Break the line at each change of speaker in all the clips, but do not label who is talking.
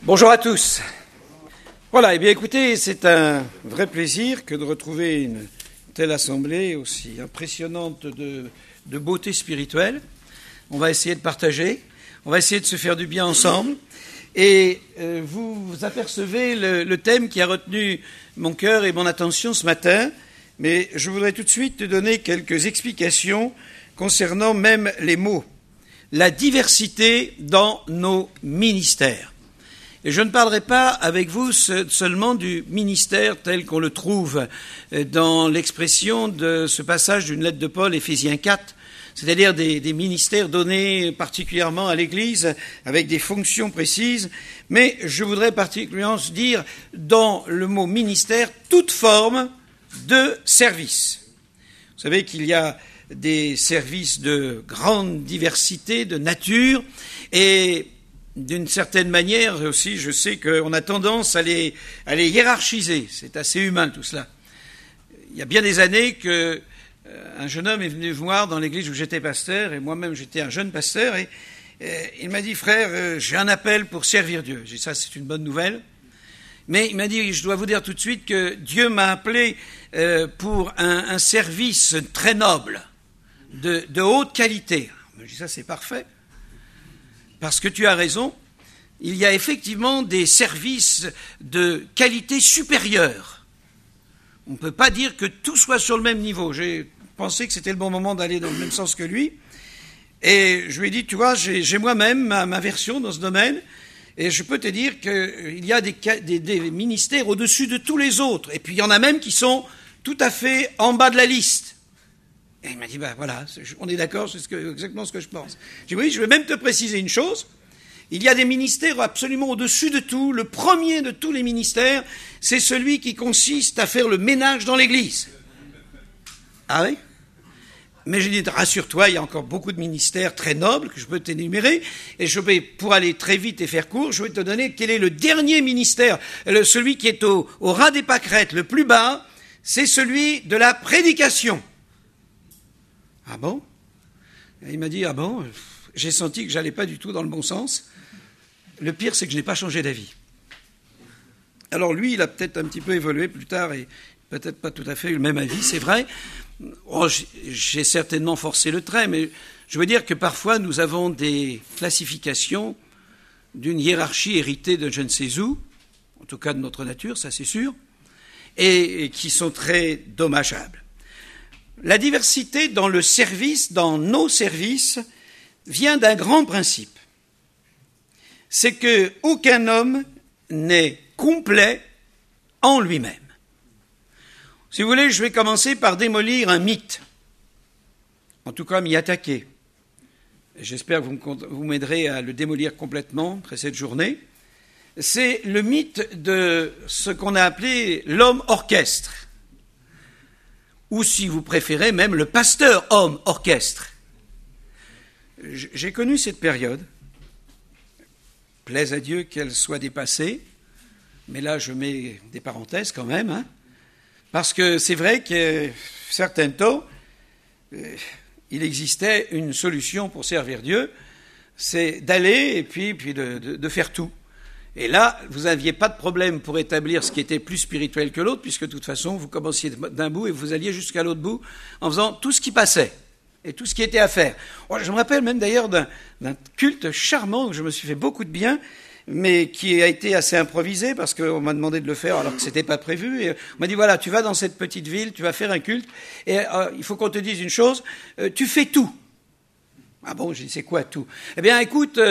Bonjour à tous. Voilà, eh bien écoutez, c'est un vrai plaisir que de retrouver une telle assemblée aussi impressionnante de beauté spirituelle. On va essayer de partager, on va essayer de se faire du bien ensemble. Et vous apercevez le thème qui a retenu mon cœur et mon attention ce matin, mais je voudrais tout de suite donner quelques explications concernant même les mots. La diversité dans nos ministères. Et je ne parlerai pas avec vous seulement du ministère tel qu'on le trouve dans l'expression de ce passage d'une lettre de Paul, Éphésiens 4, c'est-à-dire des ministères donnés particulièrement à l'Église avec des fonctions précises, mais je voudrais particulièrement dire dans le mot ministère toute forme de service. Vous savez qu'il y a des services de grande diversité, de nature, et d'une certaine manière aussi, je sais qu'on a tendance à les hiérarchiser. C'est assez humain tout cela. Il y a bien des années que un jeune homme est venu voir dans l'église où j'étais pasteur, et moi-même j'étais un jeune pasteur, et il m'a dit, frère, j'ai un appel pour servir Dieu. J'ai dit, ça c'est une bonne nouvelle. Mais il m'a dit, je dois vous dire tout de suite que Dieu m'a appelé pour un service très noble, de haute qualité. Je dis, ça c'est parfait. Parce que tu as raison, il y a effectivement des services de qualité supérieure. On ne peut pas dire que tout soit sur le même niveau. J'ai pensé que c'était le bon moment d'aller dans le même sens que lui. Et je lui ai dit, tu vois, j'ai moi-même ma version dans ce domaine. Et je peux te dire qu'il y a des ministères au-dessus de tous les autres. Et puis il y en a même qui sont tout à fait en bas de la liste. Et il m'a dit, voilà, on est d'accord, c'est exactement ce que je pense. J'ai dit, oui, je vais même te préciser une chose. Il y a des ministères absolument au-dessus de tout. Le premier de tous les ministères, c'est celui qui consiste à faire le ménage dans l'église. Ah oui? Mais j'ai dit, rassure-toi, il y a encore beaucoup de ministères très nobles que je peux t'énumérer. Et pour aller très vite et faire court, je vais te donner quel est le dernier ministère, celui qui est au ras des pâquerettes, le plus bas, c'est celui de la prédication. Ah bon? Et il m'a dit, ah bon? J'ai senti que j'allais pas du tout dans le bon sens. Le pire, c'est que je n'ai pas changé d'avis. Alors lui, il a peut-être un petit peu évolué plus tard et peut-être pas tout à fait eu le même avis, c'est vrai. Oh, j'ai certainement forcé le trait, mais je veux dire que parfois nous avons des classifications d'une hiérarchie héritée de je ne sais où, en tout cas de notre nature, ça c'est sûr, et qui sont très dommageables. La diversité dans le service, dans nos services, vient d'un grand principe. C'est qu'aucun homme n'est complet en lui-même. Si vous voulez, je vais commencer par démolir un mythe. En tout cas, m'y attaquer. J'espère que vous m'aiderez à le démolir complètement après cette journée. C'est le mythe de ce qu'on a appelé l'homme orchestre. Ou si vous préférez, même le pasteur homme orchestre. J'ai connu cette période. Plaise à Dieu qu'elle soit dépassée. Mais là, je mets des parenthèses quand même. Hein, parce que c'est vrai que certains temps, il existait une solution pour servir Dieu. C'est d'aller et puis de faire tout. Et là, vous n'aviez pas de problème pour établir ce qui était plus spirituel que l'autre, puisque de toute façon, vous commenciez d'un bout et vous alliez jusqu'à l'autre bout en faisant tout ce qui passait et tout ce qui était à faire. Je me rappelle même d'ailleurs d'un culte charmant où je me suis fait beaucoup de bien, mais qui a été assez improvisé parce qu'on m'a demandé de le faire alors que c'était pas prévu. Et on m'a dit, voilà, tu vas dans cette petite ville, tu vas faire un culte, et il faut qu'on te dise une chose, tu fais tout. Ah bon, j'ai dit, c'est quoi tout? Eh bien, écoute,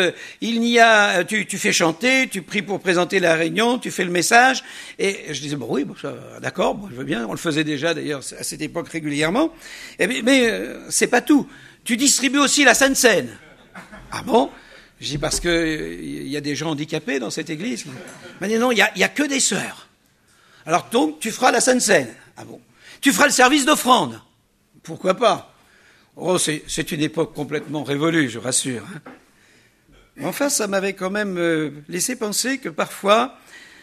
tu fais chanter, tu pries pour présenter la réunion, tu fais le message, et je disais, oui, d'accord, je veux bien, on le faisait déjà d'ailleurs à cette époque régulièrement, mais c'est pas tout. Tu distribues aussi la Sainte Seine. Ah bon? Je dis, parce que il y a des gens handicapés dans cette église. Il m'a dit, non, il y a que des sœurs. Alors donc, tu feras la Sainte Seine. Ah bon? Tu feras le service d'offrande. Pourquoi pas? Oh, c'est une époque complètement révolue, je rassure. Mais enfin, ça m'avait quand même laissé penser que parfois,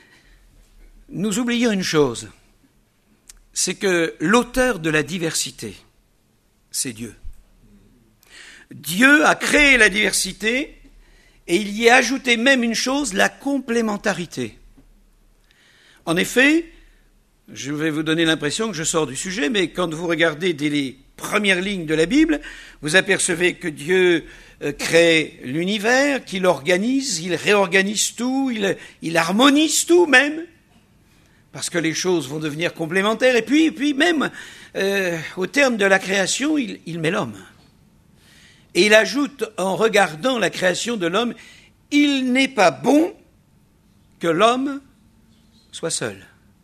nous oublions une chose. C'est que l'auteur de la diversité, c'est Dieu. Dieu a créé la diversité Et il y a ajouté même une chose, la complémentarité. En effet, je vais vous donner l'impression que je sors du sujet, mais quand vous regardez dès les premières lignes de la Bible, vous apercevez que Dieu crée l'univers, qu'il organise, il réorganise tout, il harmonise tout même, parce que les choses vont devenir complémentaires. Et puis même, au terme de la création, il met l'homme. Et il ajoute, en regardant la création de l'homme, il n'est pas bon que l'homme soit seul.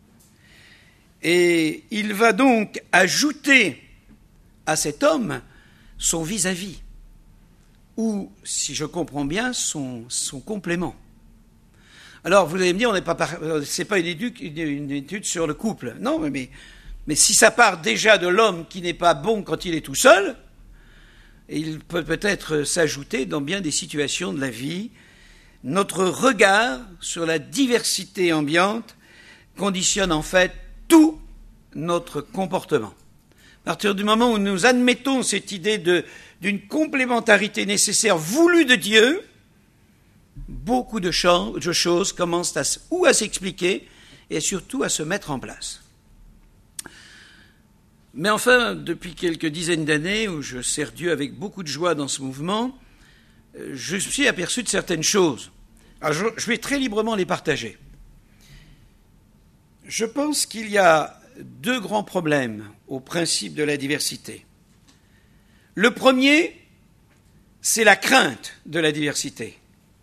Et il va donc ajouter à cet homme son vis-à-vis, ou, si je comprends bien, son complément. Alors, vous allez me dire, c'est pas une étude sur le couple. Non, mais si ça part déjà de l'homme qui n'est pas bon quand il est tout seul, il peut peut-être s'ajouter dans bien des situations de la vie. Notre regard sur la diversité ambiante conditionne en fait tout notre comportement. À partir du moment où nous admettons cette idée d'une complémentarité nécessaire voulue de Dieu, beaucoup de choses commencent à s'expliquer et surtout à se mettre en place. Mais enfin, depuis quelques dizaines d'années où je sers Dieu avec beaucoup de joie dans ce mouvement, je me suis aperçu de certaines choses. Alors je vais très librement les partager. Je pense qu'il y a deux grands problèmes au principe de la diversité. Le premier, c'est la crainte de la diversité.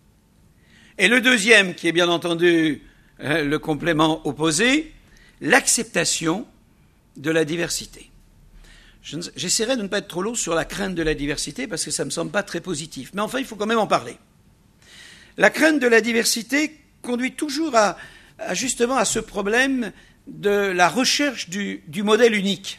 Et le deuxième, qui est bien entendu le complément opposé, l'acceptation de la diversité. J'essaierai de ne pas être trop long sur la crainte de la diversité parce que ça ne me semble pas très positif. Mais enfin, il faut quand même en parler. La crainte de la diversité conduit toujours justement à ce problème de la recherche du modèle unique.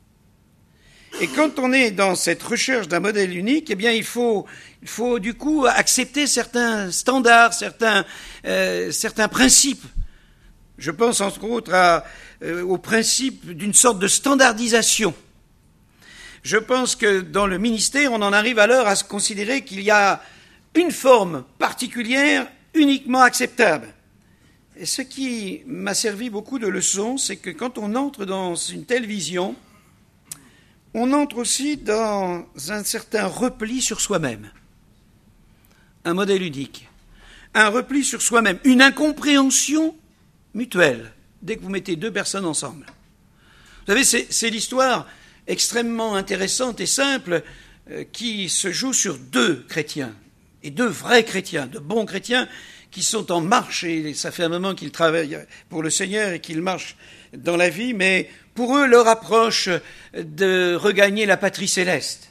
Et quand on est dans cette recherche d'un modèle unique, eh bien, il faut du coup accepter certains standards, certains principes. Je pense entre autres au principe d'une sorte de standardisation. Je pense que dans le ministère, on en arrive alors à se considérer qu'il y a une forme particulière uniquement acceptable. Et ce qui m'a servi beaucoup de leçon, c'est que quand on entre dans une telle vision, on entre aussi dans un certain repli sur soi-même. Un modèle unique. Un repli sur soi-même. Une incompréhension mutuelle, dès que vous mettez deux personnes ensemble. Vous savez, c'est l'histoire extrêmement intéressante et simple qui se joue sur deux chrétiens, et deux vrais chrétiens, de bons chrétiens, qui sont en marche, et ça fait un moment qu'ils travaillent pour le Seigneur et qu'ils marchent dans la vie, mais pour eux, leur approche de regagner la patrie céleste.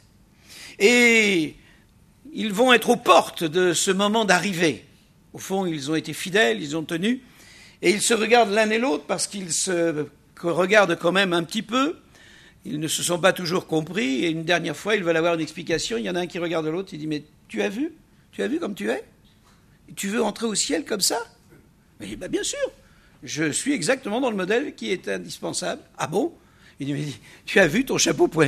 Et ils vont être aux portes de ce moment d'arrivée. Au fond, ils ont été fidèles, ils ont tenu, et ils se regardent l'un et l'autre parce qu'ils se regardent quand même un petit peu. Ils ne se sont pas toujours compris, et une dernière fois, ils veulent avoir une explication. Il y en a un qui regarde l'autre, il dit « Mais tu as vu comme tu es ? Tu veux entrer au ciel comme ça ?» Il dit « Bien sûr, je suis exactement dans le modèle qui est indispensable. » « Ah bon ?» Il dit « Mais tu as vu ton chapeau pointu ?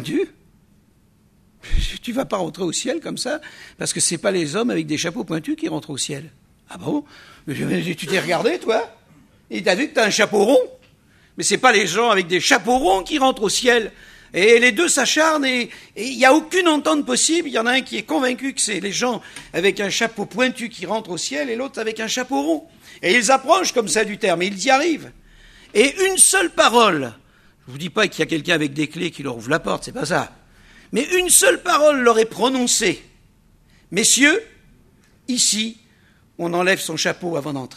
Tu ne vas pas rentrer au ciel comme ça, parce que ce n'est pas les hommes avec des chapeaux pointus qui rentrent au ciel. » « Ah bon ? Tu t'es regardé, toi ? Et tu as vu que tu as un chapeau rond ? Mais ce n'est pas les gens avec des chapeaux ronds qui rentrent au ciel. » Et les deux s'acharnent et il n'y a aucune entente possible. Il y en a un qui est convaincu que c'est les gens avec un chapeau pointu qui rentrent au ciel et l'autre avec un chapeau rond. Et ils approchent comme ça du terme, et ils y arrivent. Et une seule parole, je ne vous dis pas qu'il y a quelqu'un avec des clés qui leur ouvre la porte, c'est pas ça. Mais une seule parole leur est prononcée. « Messieurs, ici, on enlève son chapeau avant d'entrer. »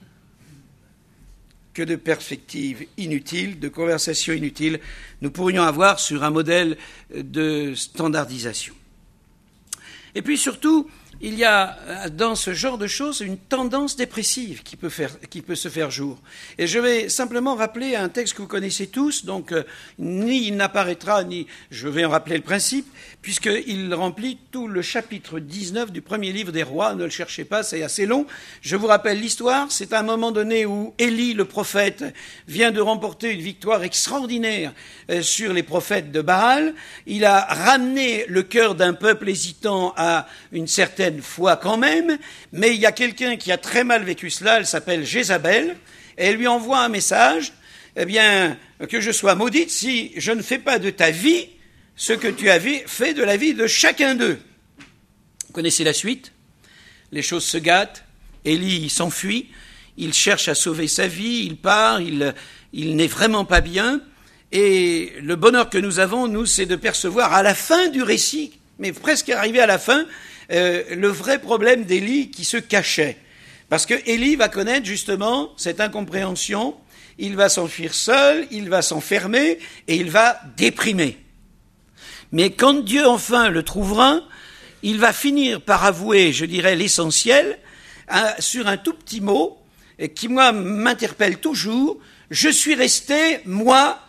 Que de perspectives inutiles, de conversations inutiles nous pourrions avoir sur un modèle de standardisation. Et puis surtout, il y a dans ce genre de choses une tendance dépressive qui peut se faire jour. Et je vais simplement rappeler un texte que vous connaissez tous, donc ni il n'apparaîtra, ni je vais en rappeler le principe, puisqu'il remplit tout le chapitre 19 du premier livre des rois. Ne le cherchez pas, c'est assez long. Je vous rappelle l'histoire. C'est à un moment donné où Élie, le prophète, vient de remporter une victoire extraordinaire sur les prophètes de Baal. Il a ramené le cœur d'un peuple hésitant à une certaine ancienne foi quand même, mais il y a quelqu'un qui a très mal vécu cela, elle s'appelle Jézabel, et elle lui envoie un message, eh bien, que je sois maudite si je ne fais pas de ta vie ce que tu avais fait de la vie de chacun d'eux. Vous connaissez la suite? Les choses se gâtent, Élie s'enfuit, il cherche à sauver sa vie, il part, il n'est vraiment pas bien, et le bonheur que nous avons, nous, c'est de percevoir à la fin du récit, mais presque arrivé à la fin, le vrai problème d'Élie qui se cachait. Parce que Élie va connaître justement cette incompréhension, il va s'enfuir seul, il va s'enfermer, et il va déprimer. Mais quand Dieu enfin le trouvera, il va finir par avouer, je dirais, l'essentiel, sur un tout petit mot, qui, moi, m'interpelle toujours. Je suis resté, moi,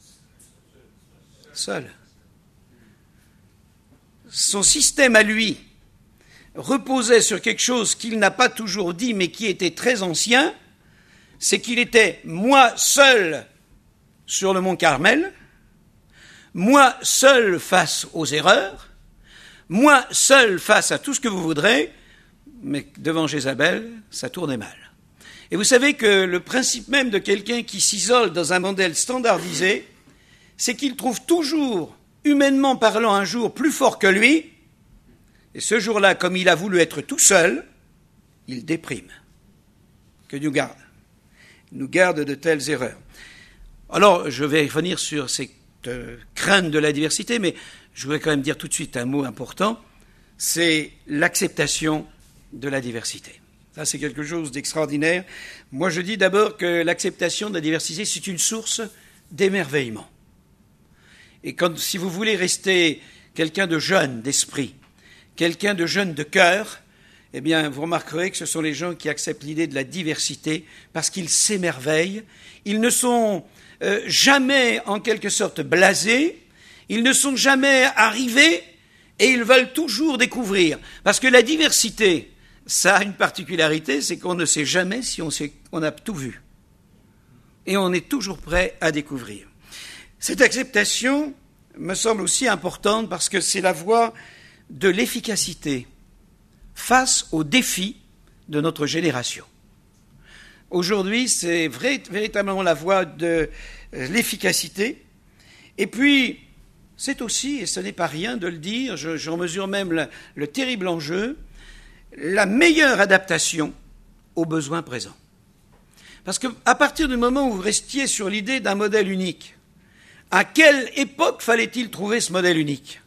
seul. Son système à lui reposait sur quelque chose qu'il n'a pas toujours dit, mais qui était très ancien, c'est qu'il était, moi, seul sur le mont Carmel, moi, seul face aux erreurs, moi, seul face à tout ce que vous voudrez, mais devant Jézabel, ça tournait mal. Et vous savez que le principe même de quelqu'un qui s'isole dans un modèle standardisé, c'est qu'il trouve toujours, humainement parlant, un jour plus fort que lui, et ce jour-là, comme il a voulu être tout seul, il déprime. Que Dieu nous garde de telles erreurs. Alors, je vais revenir sur cette crainte de la diversité, mais je voudrais quand même dire tout de suite un mot important, c'est l'acceptation de la diversité. Ça, c'est quelque chose d'extraordinaire. Moi, je dis d'abord que l'acceptation de la diversité, c'est une source d'émerveillement. Et si vous voulez rester quelqu'un de jeune d'esprit, quelqu'un de jeune de cœur, eh bien, vous remarquerez que ce sont les gens qui acceptent l'idée de la diversité parce qu'ils s'émerveillent. Ils ne sont jamais, en quelque sorte, blasés. Ils ne sont jamais arrivés et ils veulent toujours découvrir. Parce que la diversité, ça a une particularité, c'est qu'on ne sait jamais si on a tout vu. Et on est toujours prêt à découvrir. Cette acceptation me semble aussi importante parce que c'est la voie de l'efficacité face aux défis de notre génération. Aujourd'hui, c'est véritablement la voie de l'efficacité. Et puis, c'est aussi, et ce n'est pas rien de le dire, j'en mesure même le terrible enjeu, la meilleure adaptation aux besoins présents. Parce qu'à partir du moment où vous restiez sur l'idée d'un modèle unique, à quelle époque fallait-il trouver ce modèle unique?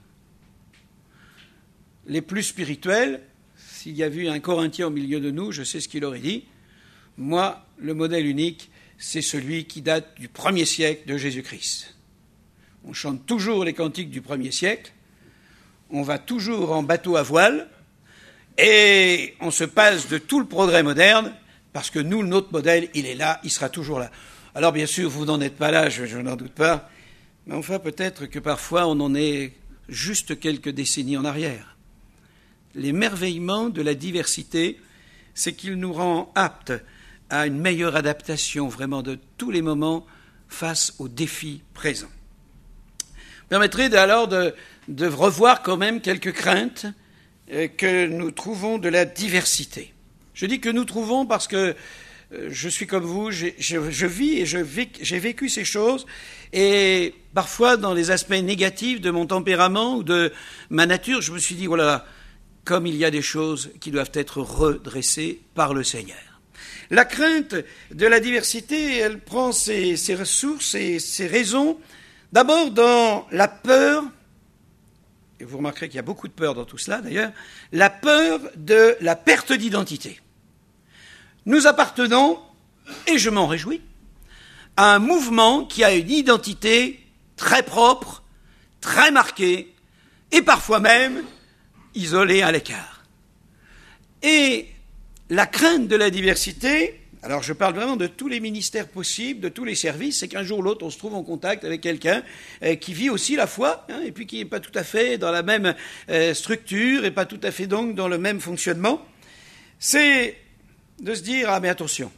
Les plus spirituels, s'il y avait eu un Corinthien au milieu de nous, je sais ce qu'il aurait dit. Moi, le modèle unique, c'est celui qui date du 1er siècle de Jésus-Christ. On chante toujours les cantiques du 1er siècle, on va toujours en bateau à voile, et on se passe de tout le progrès moderne, parce que nous, notre modèle, il est là, il sera toujours là. Alors bien sûr, vous n'en êtes pas là, je n'en doute pas, mais enfin peut-être que parfois on en est juste quelques décennies en arrière. L'émerveillement de la diversité, c'est qu'il nous rend aptes à une meilleure adaptation vraiment de tous les moments face aux défis présents. Permettrait alors de revoir quand même quelques craintes que nous trouvons de la diversité. Je dis que nous trouvons parce que je suis comme vous, je vis et j'ai vécu ces choses, et parfois dans les aspects négatifs de mon tempérament ou de ma nature, je me suis dit, oh là là, comme il y a des choses qui doivent être redressées par le Seigneur. La crainte de la diversité, elle prend ses ressources et ses raisons, d'abord dans la peur, et vous remarquerez qu'il y a beaucoup de peur dans tout cela d'ailleurs, la peur de la perte d'identité. Nous appartenons, et je m'en réjouis, à un mouvement qui a une identité très propre, très marquée, et parfois même isolée à l'écart. Et la crainte de la diversité, alors je parle vraiment de tous les ministères possibles, de tous les services, c'est qu'un jour ou l'autre on se trouve en contact avec quelqu'un qui vit aussi la foi, et puis qui n'est pas tout à fait dans la même structure, et pas tout à fait donc dans le même fonctionnement, c'est de se dire, ah mais attention,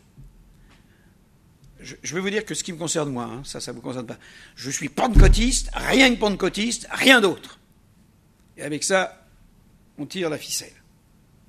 je vais vous dire que ce qui me concerne moi, ça ne vous concerne pas, je suis pentecôtiste, rien que pentecôtiste, rien d'autre. Et avec ça, on tire la ficelle.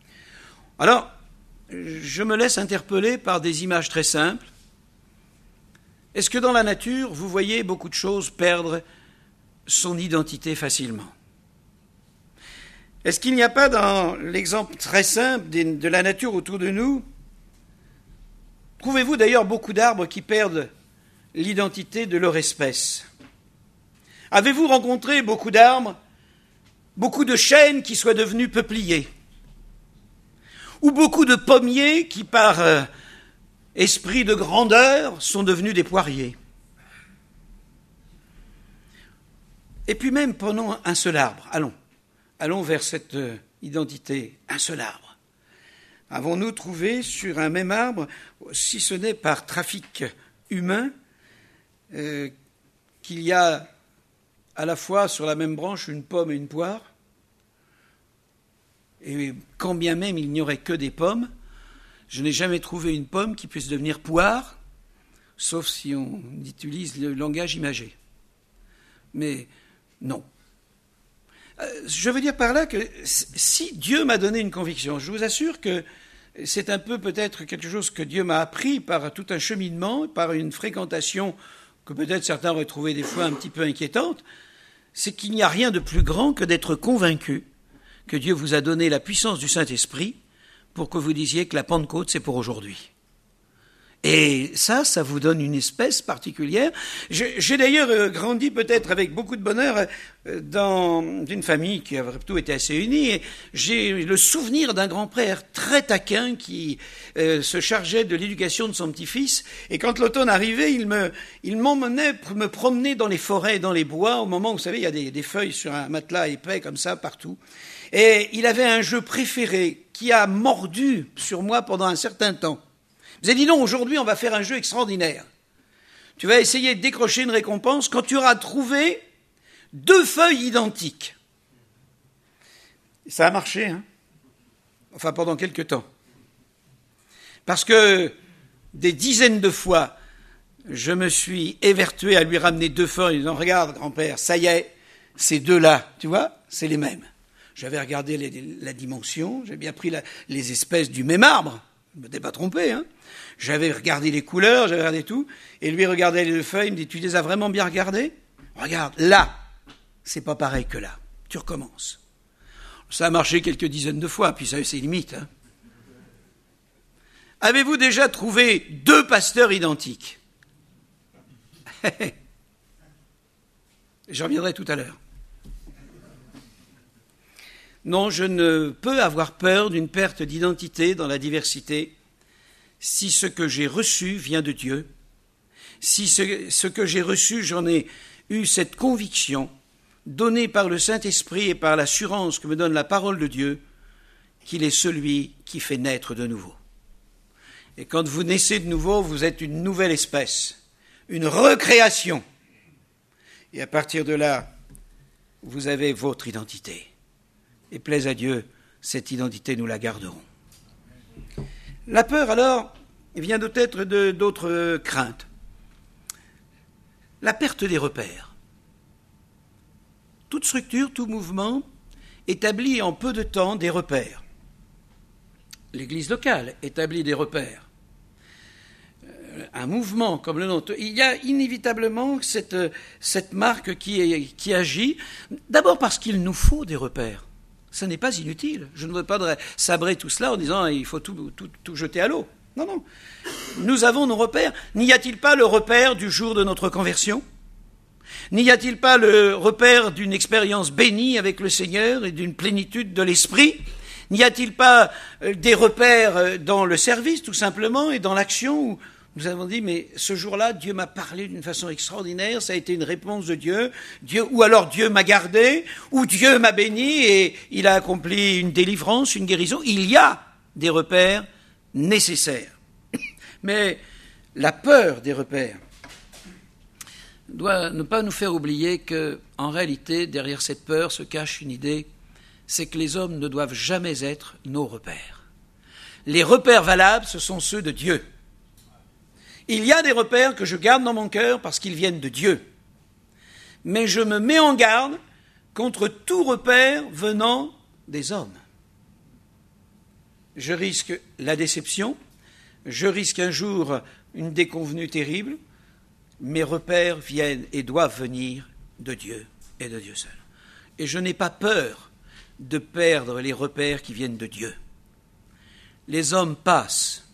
Alors, je me laisse interpeller par des images très simples. Est-ce que dans la nature, vous voyez beaucoup de choses perdre son identité facilement? Est-ce qu'il n'y a pas dans l'exemple très simple de la nature autour de nous, trouvez-vous d'ailleurs beaucoup d'arbres qui perdent l'identité de leur espèce? Avez-vous rencontré beaucoup d'arbres, beaucoup de chênes qui soient devenus peupliers? Ou beaucoup de pommiers qui, par esprit de grandeur, sont devenus des poiriers? Et puis même, prenons un seul arbre. Allons vers cette identité, un seul arbre. Avons-nous trouvé sur un même arbre, si ce n'est par trafic humain, qu'il y a à la fois sur la même branche une pomme et une poire? Et quand bien même il n'y aurait que des pommes, je n'ai jamais trouvé une pomme qui puisse devenir poire, sauf si on utilise le langage imagé. Mais non. Je veux dire par là que si Dieu m'a donné une conviction, je vous assure que c'est un peu peut-être quelque chose que Dieu m'a appris par tout un cheminement, par une fréquentation que peut-être certains auraient trouvé des fois un petit peu inquiétante, c'est qu'il n'y a rien de plus grand que d'être convaincu que Dieu vous a donné la puissance du Saint-Esprit pour que vous disiez que la Pentecôte, c'est pour aujourd'hui. Et ça vous donne une espèce particulière. J'ai d'ailleurs grandi peut-être avec beaucoup de bonheur dans une famille qui a plutôt été assez unie. Et j'ai le souvenir d'un grand-père très taquin qui se chargeait de l'éducation de son petit-fils. Et quand l'automne arrivait, il m'emmenait me promener dans les forêts, dans les bois, au moment où, vous savez, il y a des feuilles sur un matelas épais comme ça partout. Et il avait un jeu préféré qui a mordu sur moi pendant un certain temps. Vous avez dit non, aujourd'hui on va faire un jeu extraordinaire. Tu vas essayer de décrocher une récompense quand tu auras trouvé 2 feuilles identiques. Et ça a marché, hein. Enfin, pendant quelque temps. Parce que des dizaines de fois, je me suis évertué à lui ramener 2 feuilles en disant, regarde grand-père, ça y est, ces 2-là, tu vois, c'est les mêmes. J'avais regardé la dimension, j'ai bien pris les espèces du même arbre. Je ne m'étais pas trompé, hein. J'avais regardé les couleurs, j'avais regardé tout, et lui regardait les 2 feuilles, il me dit, tu les as vraiment bien regardées? Regarde, là, c'est pas pareil que là. Tu recommences. Ça a marché quelques dizaines de fois, puis ça a eu ses limites, hein. Avez-vous déjà trouvé 2 pasteurs identiques? J'en reviendrai tout à l'heure. Non, je ne peux avoir peur d'une perte d'identité dans la diversité si ce que j'ai reçu vient de Dieu, si ce que j'ai reçu, j'en ai eu cette conviction donnée par le Saint-Esprit et par l'assurance que me donne la parole de Dieu, qu'il est celui qui fait naître de nouveau. Et quand vous naissez de nouveau, vous êtes une nouvelle espèce, une recréation. Et à partir de là, vous avez votre identité. Et plaise à Dieu, cette identité, nous la garderons. La peur, alors, vient peut-être d'autres craintes. La perte des repères. Toute structure, tout mouvement établit en peu de temps des repères. L'Église locale établit des repères. Un mouvement comme le nôtre, il y a inévitablement cette marque qui agit, d'abord parce qu'il nous faut des repères. Ce n'est pas inutile. Je ne veux pas sabrer tout cela en disant il faut tout jeter à l'eau. Non, non. Nous avons nos repères. N'y a-t-il pas le repère du jour de notre conversion? N'y a-t-il pas le repère d'une expérience bénie avec le Seigneur et d'une plénitude de l'esprit? N'y a-t-il pas des repères dans le service, tout simplement, et dans l'action où nous avons dit, mais ce jour-là, Dieu m'a parlé d'une façon extraordinaire, ça a été une réponse de Dieu, ou alors Dieu m'a gardé, ou Dieu m'a béni et il a accompli une délivrance, une guérison. Il y a des repères nécessaires. Mais la peur des repères doit ne pas nous faire oublier que, en réalité, derrière cette peur se cache une idée, c'est que les hommes ne doivent jamais être nos repères. Les repères valables, ce sont ceux de Dieu. Il y a des repères que je garde dans mon cœur parce qu'ils viennent de Dieu. Mais je me mets en garde contre tout repère venant des hommes. je risque la déception, je risque un jour une déconvenue terrible. Mes repères viennent et doivent venir de Dieu et de Dieu seul. Et je n'ai pas peur de perdre les repères qui viennent de Dieu. Les hommes passent.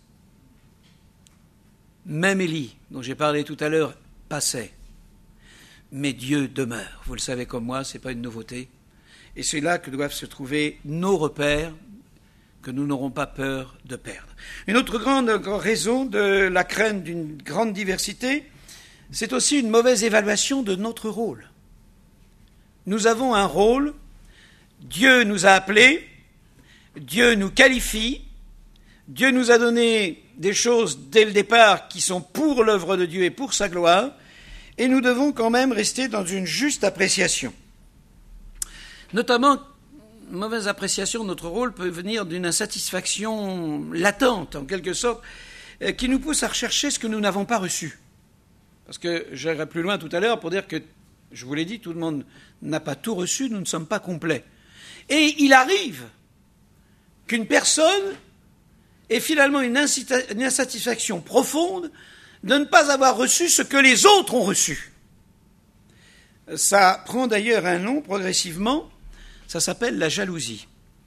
Même Élie, dont j'ai parlé tout à l'heure, passait. Mais Dieu demeure. Vous le savez comme moi, ce n'est pas une nouveauté. Et c'est là que doivent se trouver nos repères que nous n'aurons pas peur de perdre. Une autre grande raison de la crainte d'une grande diversité, c'est aussi une mauvaise évaluation de notre rôle. Nous avons un rôle, Dieu nous a appelés, Dieu nous qualifie, Dieu nous a donné des choses dès le départ qui sont pour l'œuvre de Dieu et pour sa gloire, et nous devons quand même rester dans une juste appréciation. Notamment, une mauvaise appréciation de notre rôle peut venir d'une insatisfaction latente, en quelque sorte, qui nous pousse à rechercher ce que nous n'avons pas reçu. Parce que j'irai plus loin tout à l'heure pour dire que, je vous l'ai dit, tout le monde n'a pas tout reçu, nous ne sommes pas complets. Et il arrive qu'une personne ait finalement une insatisfaction profonde de ne pas avoir reçu ce que les autres ont reçu. Ça prend d'ailleurs un nom progressivement, ça s'appelle la jalousie.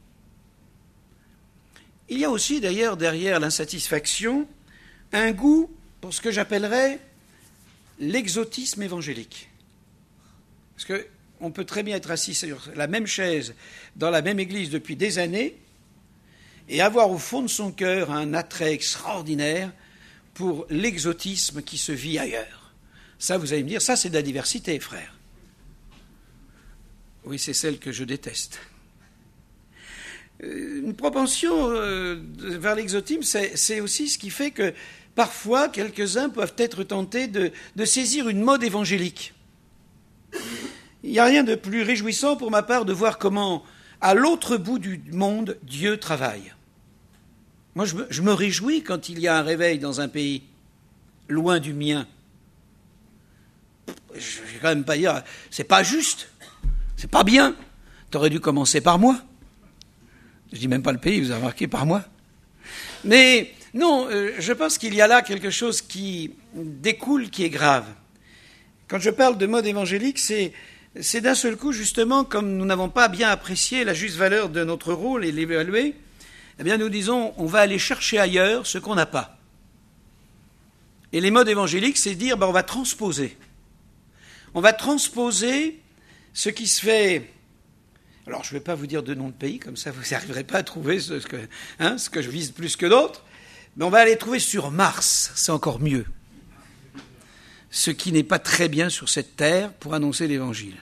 Il y a aussi d'ailleurs derrière l'insatisfaction un goût pour ce que j'appellerais l'exotisme évangélique. Parce qu'on peut très bien être assis sur la même chaise dans la même église depuis des années et avoir au fond de son cœur un attrait extraordinaire pour l'exotisme qui se vit ailleurs. Ça, vous allez me dire, ça c'est de la diversité, frère. Oui, c'est celle que je déteste. Une propension vers l'exotisme, c'est aussi ce qui fait que parfois, quelques-uns peuvent être tentés de saisir une mode évangélique. Il n'y a rien de plus réjouissant pour ma part de voir comment, à l'autre bout du monde, Dieu travaille. Moi, je me réjouis quand il y a un réveil dans un pays, loin du mien. Je ne vais quand même pas dire, c'est pas juste, c'est pas bien. Tu aurais dû commencer par moi. Je dis même pas le pays, vous avez remarqué, par moi. Mais non, je pense qu'il y a là quelque chose qui découle, qui est grave. Quand je parle de mode évangélique, c'est d'un seul coup, justement, comme nous n'avons pas bien apprécié la juste valeur de notre rôle et l'évaluer, eh bien nous disons, on va aller chercher ailleurs ce qu'on n'a pas. Et les modes évangéliques, c'est dire, on va transposer. On va transposer ce qui se fait. Alors, je ne vais pas vous dire de nom de pays, comme ça vous n'arriverez pas à trouver ce que je vise plus que d'autres, mais on va aller trouver sur Mars, c'est encore mieux. Ce qui n'est pas très bien sur cette terre pour annoncer l'Évangile.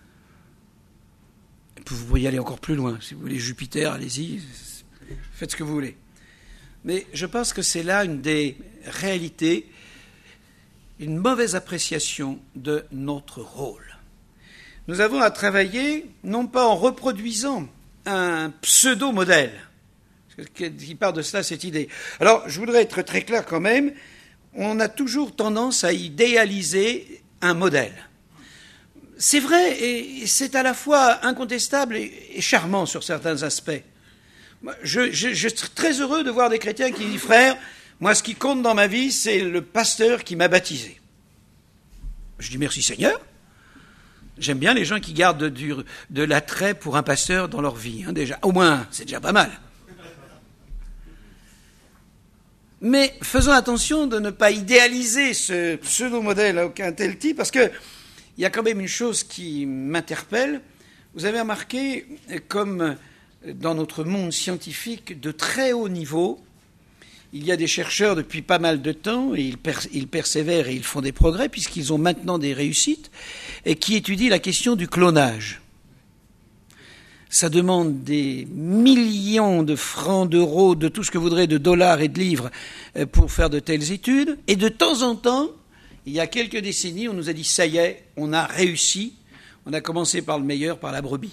Et puis vous pourriez aller encore plus loin. Si vous voulez Jupiter, allez-y, faites ce que vous voulez. Mais je pense que c'est là une des réalités, une mauvaise appréciation de notre rôle. Nous avons à travailler, non pas en reproduisant un pseudo-modèle, qui part de cela, cette idée. Alors, je voudrais être très clair quand même, on a toujours tendance à idéaliser un modèle. C'est vrai, et c'est à la fois incontestable et charmant sur certains aspects. Je suis très heureux de voir des chrétiens qui disent « Frère, moi ce qui compte dans ma vie, c'est le pasteur qui m'a baptisé. » Je dis « Merci Seigneur ». J'aime bien les gens qui gardent de l'attrait pour un pasteur dans leur vie, déjà. Au moins, c'est déjà pas mal. Mais faisons attention de ne pas idéaliser ce pseudo-modèle à aucun tel type, parce qu'il y a quand même une chose qui m'interpelle. Vous avez remarqué, comme dans notre monde scientifique de très haut niveau, il y a des chercheurs depuis pas mal de temps, et ils persévèrent et ils font des progrès, puisqu'ils ont maintenant des réussites, et qui étudient la question du clonage. Ça demande des millions de francs, d'euros, de tout ce que vous voudrez, de dollars et de livres pour faire de telles études. Et de temps en temps, il y a quelques décennies, on nous a dit « ça y est, on a réussi ». On a commencé par le meilleur, par la brebis.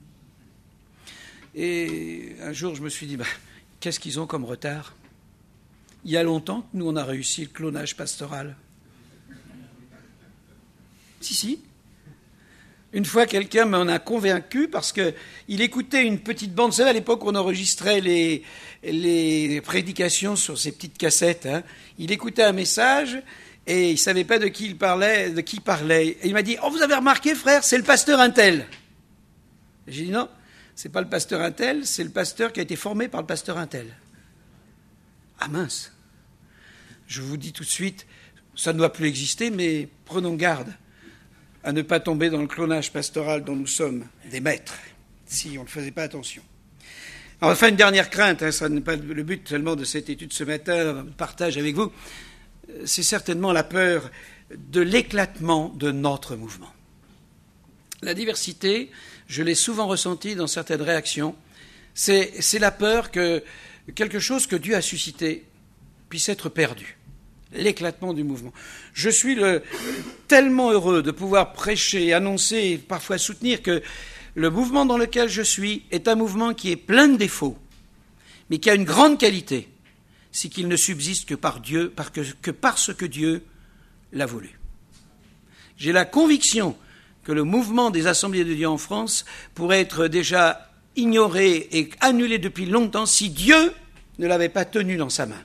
Et un jour, je me suis dit qu'est-ce qu'ils ont comme retard ? Il y a longtemps que nous, on a réussi le clonage pastoral. Si. Une fois, quelqu'un m'en a convaincu parce qu'il écoutait une petite bande. Vous savez, à l'époque, on enregistrait les prédications sur ces petites cassettes. Hein. Il écoutait un message et il ne savait pas de qui il parlait. Et il m'a dit « Oh, vous avez remarqué, frère, c'est le pasteur Untel. » J'ai dit « Non, c'est pas le pasteur Untel, c'est le pasteur qui a été formé par le pasteur Untel. » Ah mince. Je vous dis tout de suite, ça ne doit plus exister, mais prenons garde à ne pas tomber dans le clonage pastoral dont nous sommes des maîtres, si on ne faisait pas attention. Alors, enfin, une dernière crainte, hein, ça n'est pas le but seulement de cette étude ce matin, partage avec vous, c'est certainement la peur de l'éclatement de notre mouvement. La diversité, je l'ai souvent ressenti dans certaines réactions, c'est la peur que quelque chose que Dieu a suscité puisse être perdu. L'éclatement du mouvement. Je suis tellement heureux de pouvoir prêcher, annoncer et parfois soutenir que le mouvement dans lequel je suis est un mouvement qui est plein de défauts, mais qui a une grande qualité, c'est qu'il ne subsiste que par Dieu, parce que Dieu l'a voulu. J'ai la conviction que le mouvement des Assemblées de Dieu en France pourrait être déjà ignoré et annulé depuis longtemps si Dieu ne l'avait pas tenu dans sa main.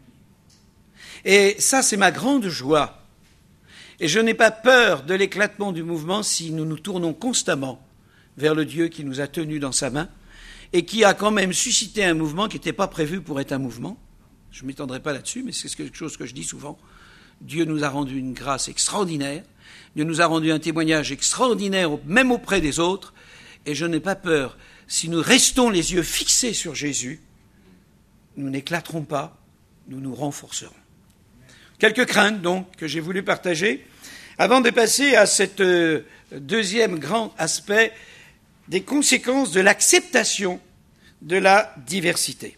Et ça, c'est ma grande joie. Et je n'ai pas peur de l'éclatement du mouvement si nous nous tournons constamment vers le Dieu qui nous a tenus dans sa main et qui a quand même suscité un mouvement qui n'était pas prévu pour être un mouvement. Je ne m'étendrai pas là-dessus, mais c'est quelque chose que je dis souvent. Dieu nous a rendu une grâce extraordinaire. Dieu nous a rendu un témoignage extraordinaire, même auprès des autres. Et je n'ai pas peur. Si nous restons les yeux fixés sur Jésus, nous n'éclaterons pas, nous nous renforcerons. Quelques craintes, donc, que j'ai voulu partager, avant de passer à cet deuxième grand aspect des conséquences de l'acceptation de la diversité.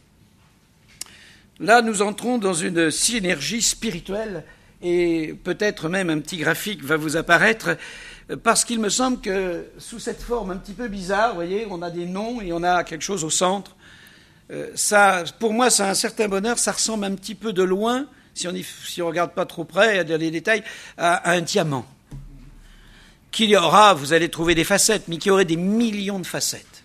Là, nous entrons dans une synergie spirituelle, et peut-être même un petit graphique va vous apparaître, parce qu'il me semble que sous cette forme un petit peu bizarre, vous voyez, on a des noms et on a quelque chose au centre. Ça, pour moi, ça a un certain bonheur, ça ressemble un petit peu de loin, si on regarde pas trop près, dans les détails, à un diamant. Qu'il y aura, vous allez trouver des facettes, mais qui aurait des millions de facettes.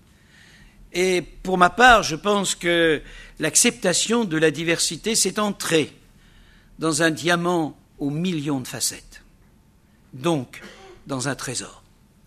Et pour ma part, je pense que l'acceptation de la diversité, c'est entrer dans un diamant aux millions de facettes. Donc, dans un trésor.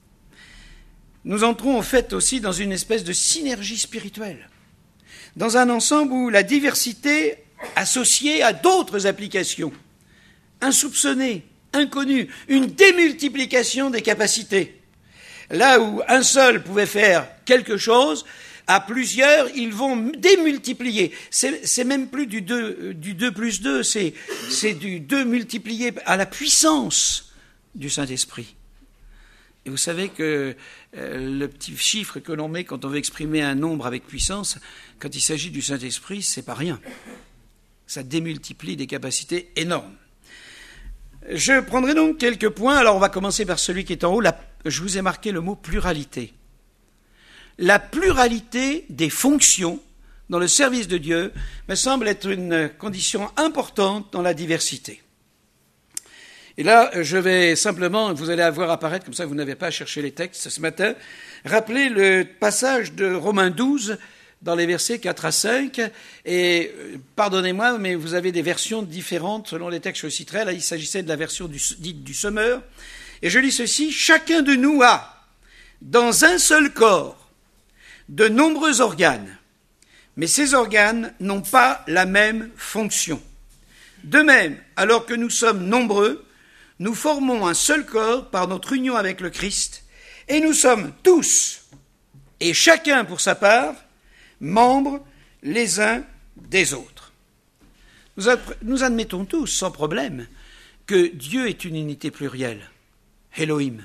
Nous entrons en fait aussi dans une espèce de synergie spirituelle. Dans un ensemble où la diversité associée à d'autres applications, insoupçonnées, inconnues, une démultiplication des capacités. Là où un seul pouvait faire quelque chose, à plusieurs, ils vont démultiplier. C'est même plus du 2 plus 2, c'est du 2 multiplié à la puissance du Saint-Esprit. Et vous savez que le petit chiffre que l'on met quand on veut exprimer un nombre avec puissance, quand il s'agit du Saint-Esprit, c'est pas rien. Ça démultiplie des capacités énormes. Je prendrai donc quelques points. Alors, on va commencer par celui qui est en haut. Je vous ai marqué le mot pluralité. La pluralité des fonctions dans le service de Dieu me semble être une condition importante dans la diversité. Et là, je vais simplement, vous allez voir apparaître, comme ça vous n'avez pas à chercher les textes ce matin, rappeler le passage de Romains 12, dans les versets 4 à 5, et pardonnez-moi, mais vous avez des versions différentes selon les textes que je citerai. Là, il s'agissait de la version dite du Sommeur. Et je lis ceci, « Chacun de nous a, dans un seul corps, de nombreux organes, mais ces organes n'ont pas la même fonction. De même, alors que nous sommes nombreux, nous formons un seul corps par notre union avec le Christ, et nous sommes tous, et chacun pour sa part, membres les uns des autres. » Nous admettons tous, sans problème, que Dieu est une unité plurielle, Elohim.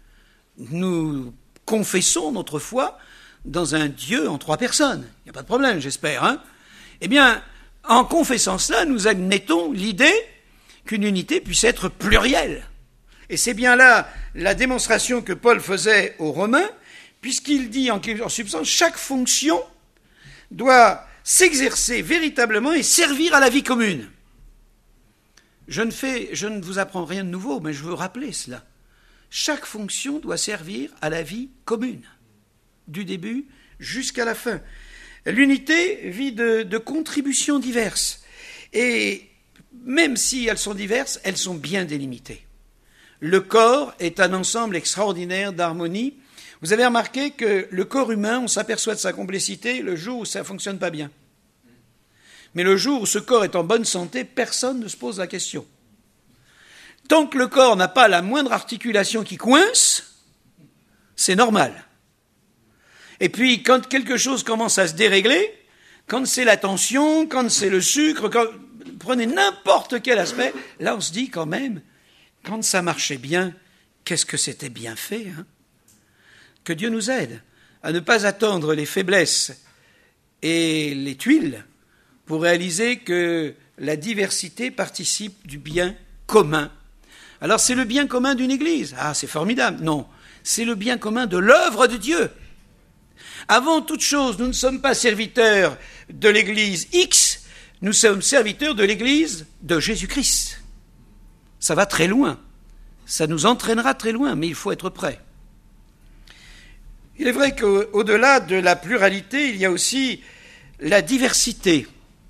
Nous confessons notre foi dans un Dieu en 3 personnes. Il n'y a pas de problème, j'espère. Hein ? Eh bien, en confessant cela, nous admettons l'idée qu'une unité puisse être plurielle. Et c'est bien là la démonstration que Paul faisait aux Romains, puisqu'il dit en substance, chaque fonction doit s'exercer véritablement et servir à la vie commune. Je ne vous apprends rien de nouveau, mais je veux rappeler cela. chaque fonction doit servir à la vie commune, du début jusqu'à la fin. L'unité vit de contributions diverses. Et même si elles sont diverses, elles sont bien délimitées. Le corps est un ensemble extraordinaire d'harmonie. Vous avez remarqué que le corps humain, on s'aperçoit de sa complexité le jour où ça ne fonctionne pas bien. Mais le jour où ce corps est en bonne santé, personne ne se pose la question. Tant que le corps n'a pas la moindre articulation qui coince, c'est normal. Et puis, quand quelque chose commence à se dérégler, quand c'est la tension, quand c'est le sucre, prenez n'importe quel aspect, là on se dit quand même, quand ça marchait bien, qu'est-ce que c'était bien fait, hein ? Que Dieu nous aide à ne pas attendre les faiblesses et les tuiles pour réaliser que la diversité participe du bien commun. Alors c'est le bien commun d'une église. Ah, c'est formidable. Non, c'est le bien commun de l'œuvre de Dieu. Avant toute chose, nous ne sommes pas serviteurs de l'église X, nous sommes serviteurs de l'église de Jésus-Christ. Ça va très loin. Ça nous entraînera très loin, mais il faut être prêt. Il est vrai qu'au-delà de la pluralité, il y a aussi la diversité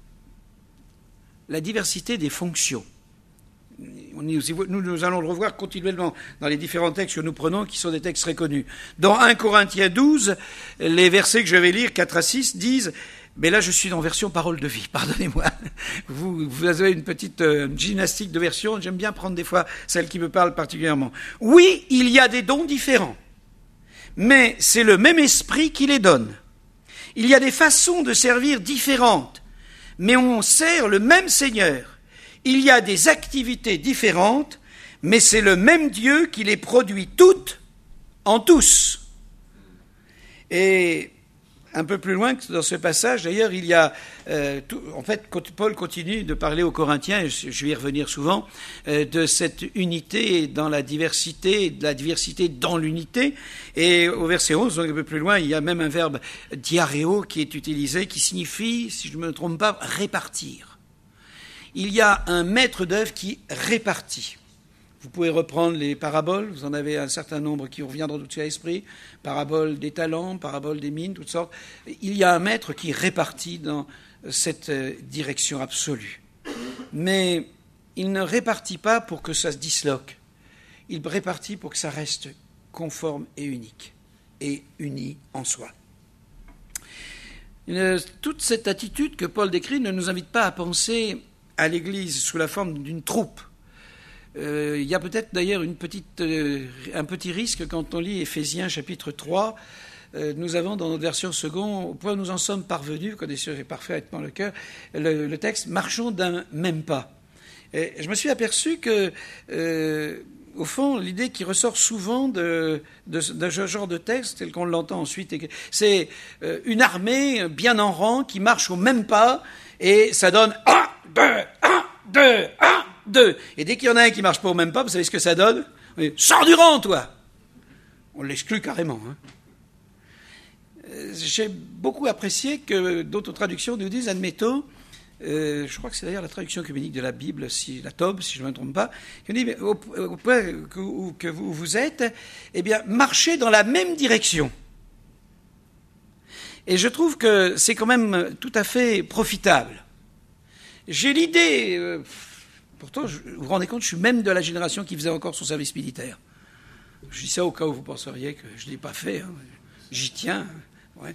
des fonctions. Nous allons le revoir continuellement dans les différents textes que nous prenons, qui sont des textes très connus. Dans 1 Corinthiens 12, les versets que je vais lire, 4 à 6, disent, mais là je suis en version parole de vie, pardonnez-moi. Vous avez une petite gymnastique de version, j'aime bien prendre des fois celle qui me parle particulièrement. Oui, il y a des dons différents, mais c'est le même esprit qui les donne. Il y a des façons de servir différentes, mais on sert le même Seigneur. Il y a des activités différentes, mais c'est le même Dieu qui les produit toutes en tous. Et un peu plus loin que dans ce passage, d'ailleurs, il y a, en fait, Paul continue de parler aux Corinthiens, et je vais y revenir souvent, de cette unité dans la diversité, de la diversité dans l'unité. Et au verset 11, donc un peu plus loin, il y a même un verbe diaréo qui est utilisé, qui signifie, si je ne me trompe pas, répartir. Il y a un maître d'œuvre qui répartit. Vous pouvez reprendre les paraboles, vous en avez un certain nombre qui vous reviendront tout de suite à l'esprit, paraboles des talents, paraboles des mines, toutes sortes. Il y a un maître qui répartit dans cette direction absolue. Mais il ne répartit pas pour que ça se disloque. Il répartit pour que ça reste conforme et unique, et uni en soi. Toute cette attitude que Paul décrit ne nous invite pas à penser à l'Église sous la forme d'une troupe. Il y a peut-être d'ailleurs un petit risque quand on lit Éphésiens chapitre 3. Nous avons dans notre version seconde, au point où nous en sommes parvenus, connaissez parfaitement le cœur, le texte « marchons d'un même pas ». Et je me suis aperçu que, au fond, l'idée qui ressort souvent de ce genre de texte, tel qu'on l'entend ensuite, c'est une armée bien en rang qui marche au même pas, et ça donne 1, 2, 1, 2, 1, 2. Et dès qu'il y en a un qui ne marche pas au même pas, vous savez ce que ça donne ? Sors du rang, toi ! On l'exclut carrément. Hein. J'ai beaucoup apprécié que d'autres traductions nous disent, admettons, je crois que c'est d'ailleurs la traduction œcuménique de la Bible, la Tob, si je ne me trompe pas, qui dit, au point que vous êtes, eh bien, marchez dans la même direction. Et je trouve que c'est quand même tout à fait profitable. J'ai l'idée, pourtant, vous vous rendez compte, je suis même de la génération qui faisait encore son service militaire. Je dis ça au cas où vous penseriez que je ne l'ai pas fait, hein. J'y tiens. Ouais.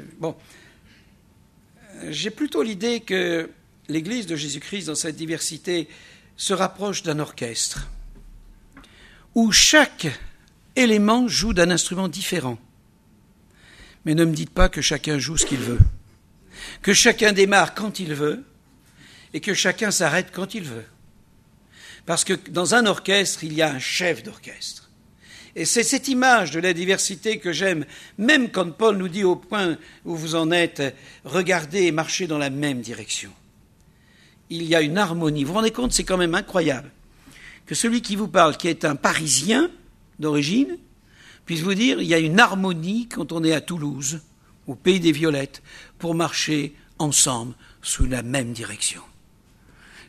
J'ai plutôt l'idée que l'Église de Jésus-Christ, dans sa diversité, se rapproche d'un orchestre, où chaque élément joue d'un instrument différent. Mais ne me dites pas que chacun joue ce qu'il veut, que chacun démarre quand il veut, et que chacun s'arrête quand il veut. Parce que dans un orchestre, il y a un chef d'orchestre. Et c'est cette image de la diversité que j'aime, même quand Paul nous dit au point où vous en êtes, regardez et marchez dans la même direction. Il y a une harmonie. Vous vous rendez compte, c'est quand même incroyable que celui qui vous parle, qui est un Parisien d'origine, puisse vous dire il y a une harmonie quand on est à Toulouse, au pays des Violettes, pour marcher ensemble sous la même direction. Je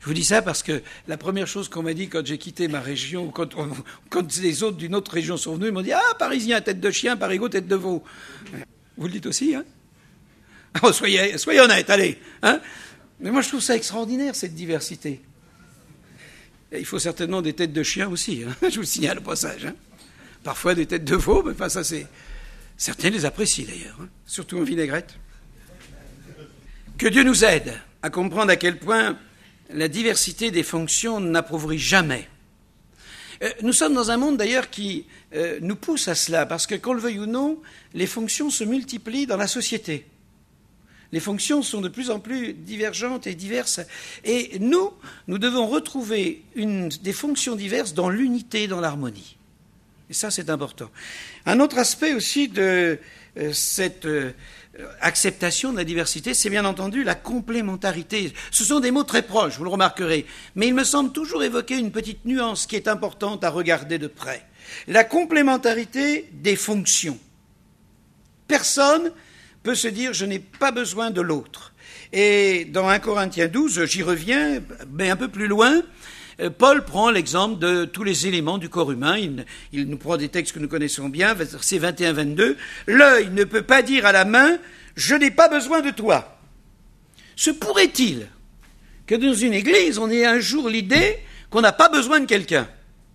vous dis ça parce que la première chose qu'on m'a dit quand j'ai quitté ma région, quand les autres d'une autre région sont venus, ils m'ont dit « Ah, Parisien, tête de chien, Parigot, tête de veau ». Vous le dites aussi, hein? Oh, soyez honnête, allez, hein? Mais moi, je trouve ça extraordinaire, cette diversité. Et il faut certainement des têtes de chien aussi, hein, je vous le signale au passage. Hein. Parfois des têtes de veau, mais enfin, ça c'est... Certains les apprécient d'ailleurs, hein, surtout en vinaigrette. Que Dieu nous aide à comprendre à quel point la diversité des fonctions n'appauvrit jamais. Nous sommes dans un monde d'ailleurs qui nous pousse à cela, parce que qu'on le veuille ou non, les fonctions se multiplient dans la société. Les fonctions sont de plus en plus divergentes et diverses. Et nous devons retrouver des fonctions diverses dans l'unité, dans l'harmonie. Et ça, c'est important. Un autre aspect aussi de cette acceptation de la diversité, c'est bien entendu la complémentarité. Ce sont des mots très proches, vous le remarquerez. Mais il me semble toujours évoquer une petite nuance qui est importante à regarder de près. La complémentarité des fonctions. Personne peut se dire « je n'ai pas besoin de l'autre ». Et dans 1 Corinthiens 12, j'y reviens, mais un peu plus loin, Paul prend l'exemple de tous les éléments du corps humain. Il nous prend des textes que nous connaissons bien, versets 21-22. « L'œil ne peut pas dire à la main « je n'ai pas besoin de toi ». Se pourrait-il que dans une église, on ait un jour l'idée qu'on n'a pas besoin de quelqu'un?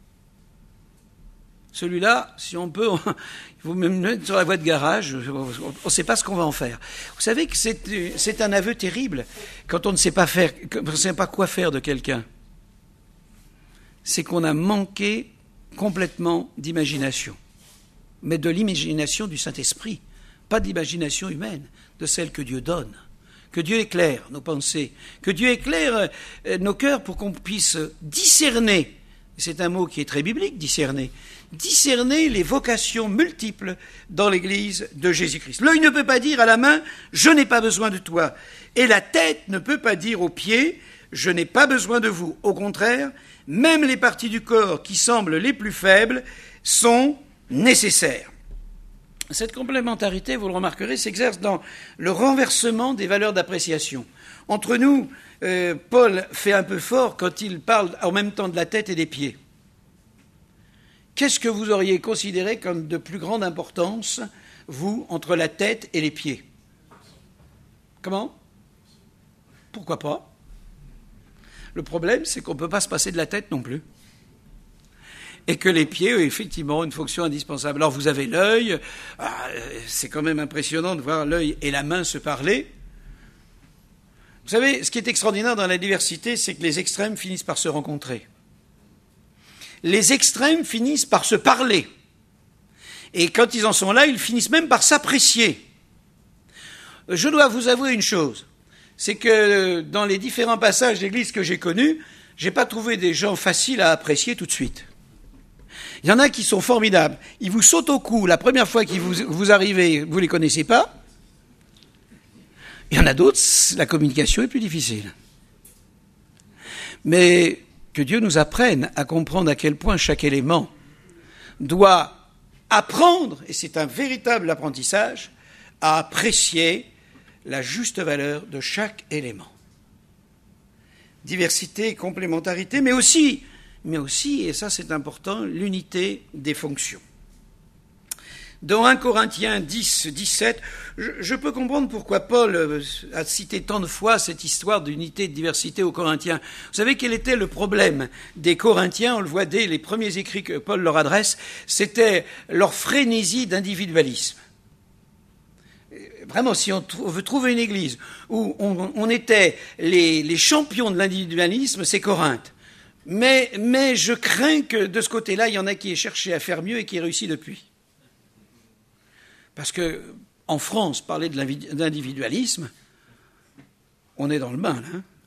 Celui-là, si on peut, il faut même mettre sur la voie de garage, on ne sait pas ce qu'on va en faire. Vous savez que c'est un aveu terrible quand on ne sait pas quoi faire de quelqu'un. C'est qu'on a manqué complètement d'imagination. Mais de l'imagination du Saint-Esprit, pas d'imagination humaine, de celle que Dieu donne. Que Dieu éclaire nos pensées, que Dieu éclaire nos cœurs pour qu'on puisse discerner, c'est un mot qui est très biblique, discerner les vocations multiples dans l'Église de Jésus-Christ. L'œil ne peut pas dire à la main « je n'ai pas besoin de toi » et la tête ne peut pas dire aux pieds « je n'ai pas besoin de vous ». Au contraire, même les parties du corps qui semblent les plus faibles sont nécessaires. Cette complémentarité, vous le remarquerez, s'exerce dans le renversement des valeurs d'appréciation. Entre nous, Paul fait un peu fort quand il parle en même temps de la tête et des pieds. Qu'est-ce que vous auriez considéré comme de plus grande importance, vous, entre la tête et les pieds? Comment? Pourquoi pas? Le problème, c'est qu'on ne peut pas se passer de la tête non plus. Et que les pieds ont effectivement une fonction indispensable. Alors vous avez l'œil, c'est quand même impressionnant de voir l'œil et la main se parler. Vous savez, ce qui est extraordinaire dans la diversité, c'est que les extrêmes finissent par se rencontrer. Les extrêmes finissent par se parler. Et quand ils en sont là, ils finissent même par s'apprécier. Je dois vous avouer une chose, c'est que dans les différents passages d'église que j'ai connus, je n'ai pas trouvé des gens faciles à apprécier tout de suite. Il y en a qui sont formidables. Ils vous sautent au cou la première fois qu'ils vous arrivez, vous ne les connaissez pas. Il y en a d'autres, la communication est plus difficile. Mais que Dieu nous apprenne à comprendre à quel point chaque élément doit apprendre, et c'est un véritable apprentissage, à apprécier la juste valeur de chaque élément. Diversité, complémentarité, mais aussi, et ça c'est important, l'unité des fonctions. Dans 1 Corinthiens 10, 17, je peux comprendre pourquoi Paul a cité tant de fois cette histoire d'unité et de diversité aux Corinthiens. Vous savez quel était le problème des Corinthiens? On le voit dès les premiers écrits que Paul leur adresse, c'était leur frénésie d'individualisme. Vraiment, si on veut trouver une église où on était les champions de l'individualisme, c'est Corinthe. Mais je crains que de ce côté-là, il y en a qui aient cherché à faire mieux et qui aient réussi depuis. Parce que en France, parler de l'individualisme, on est dans le bain,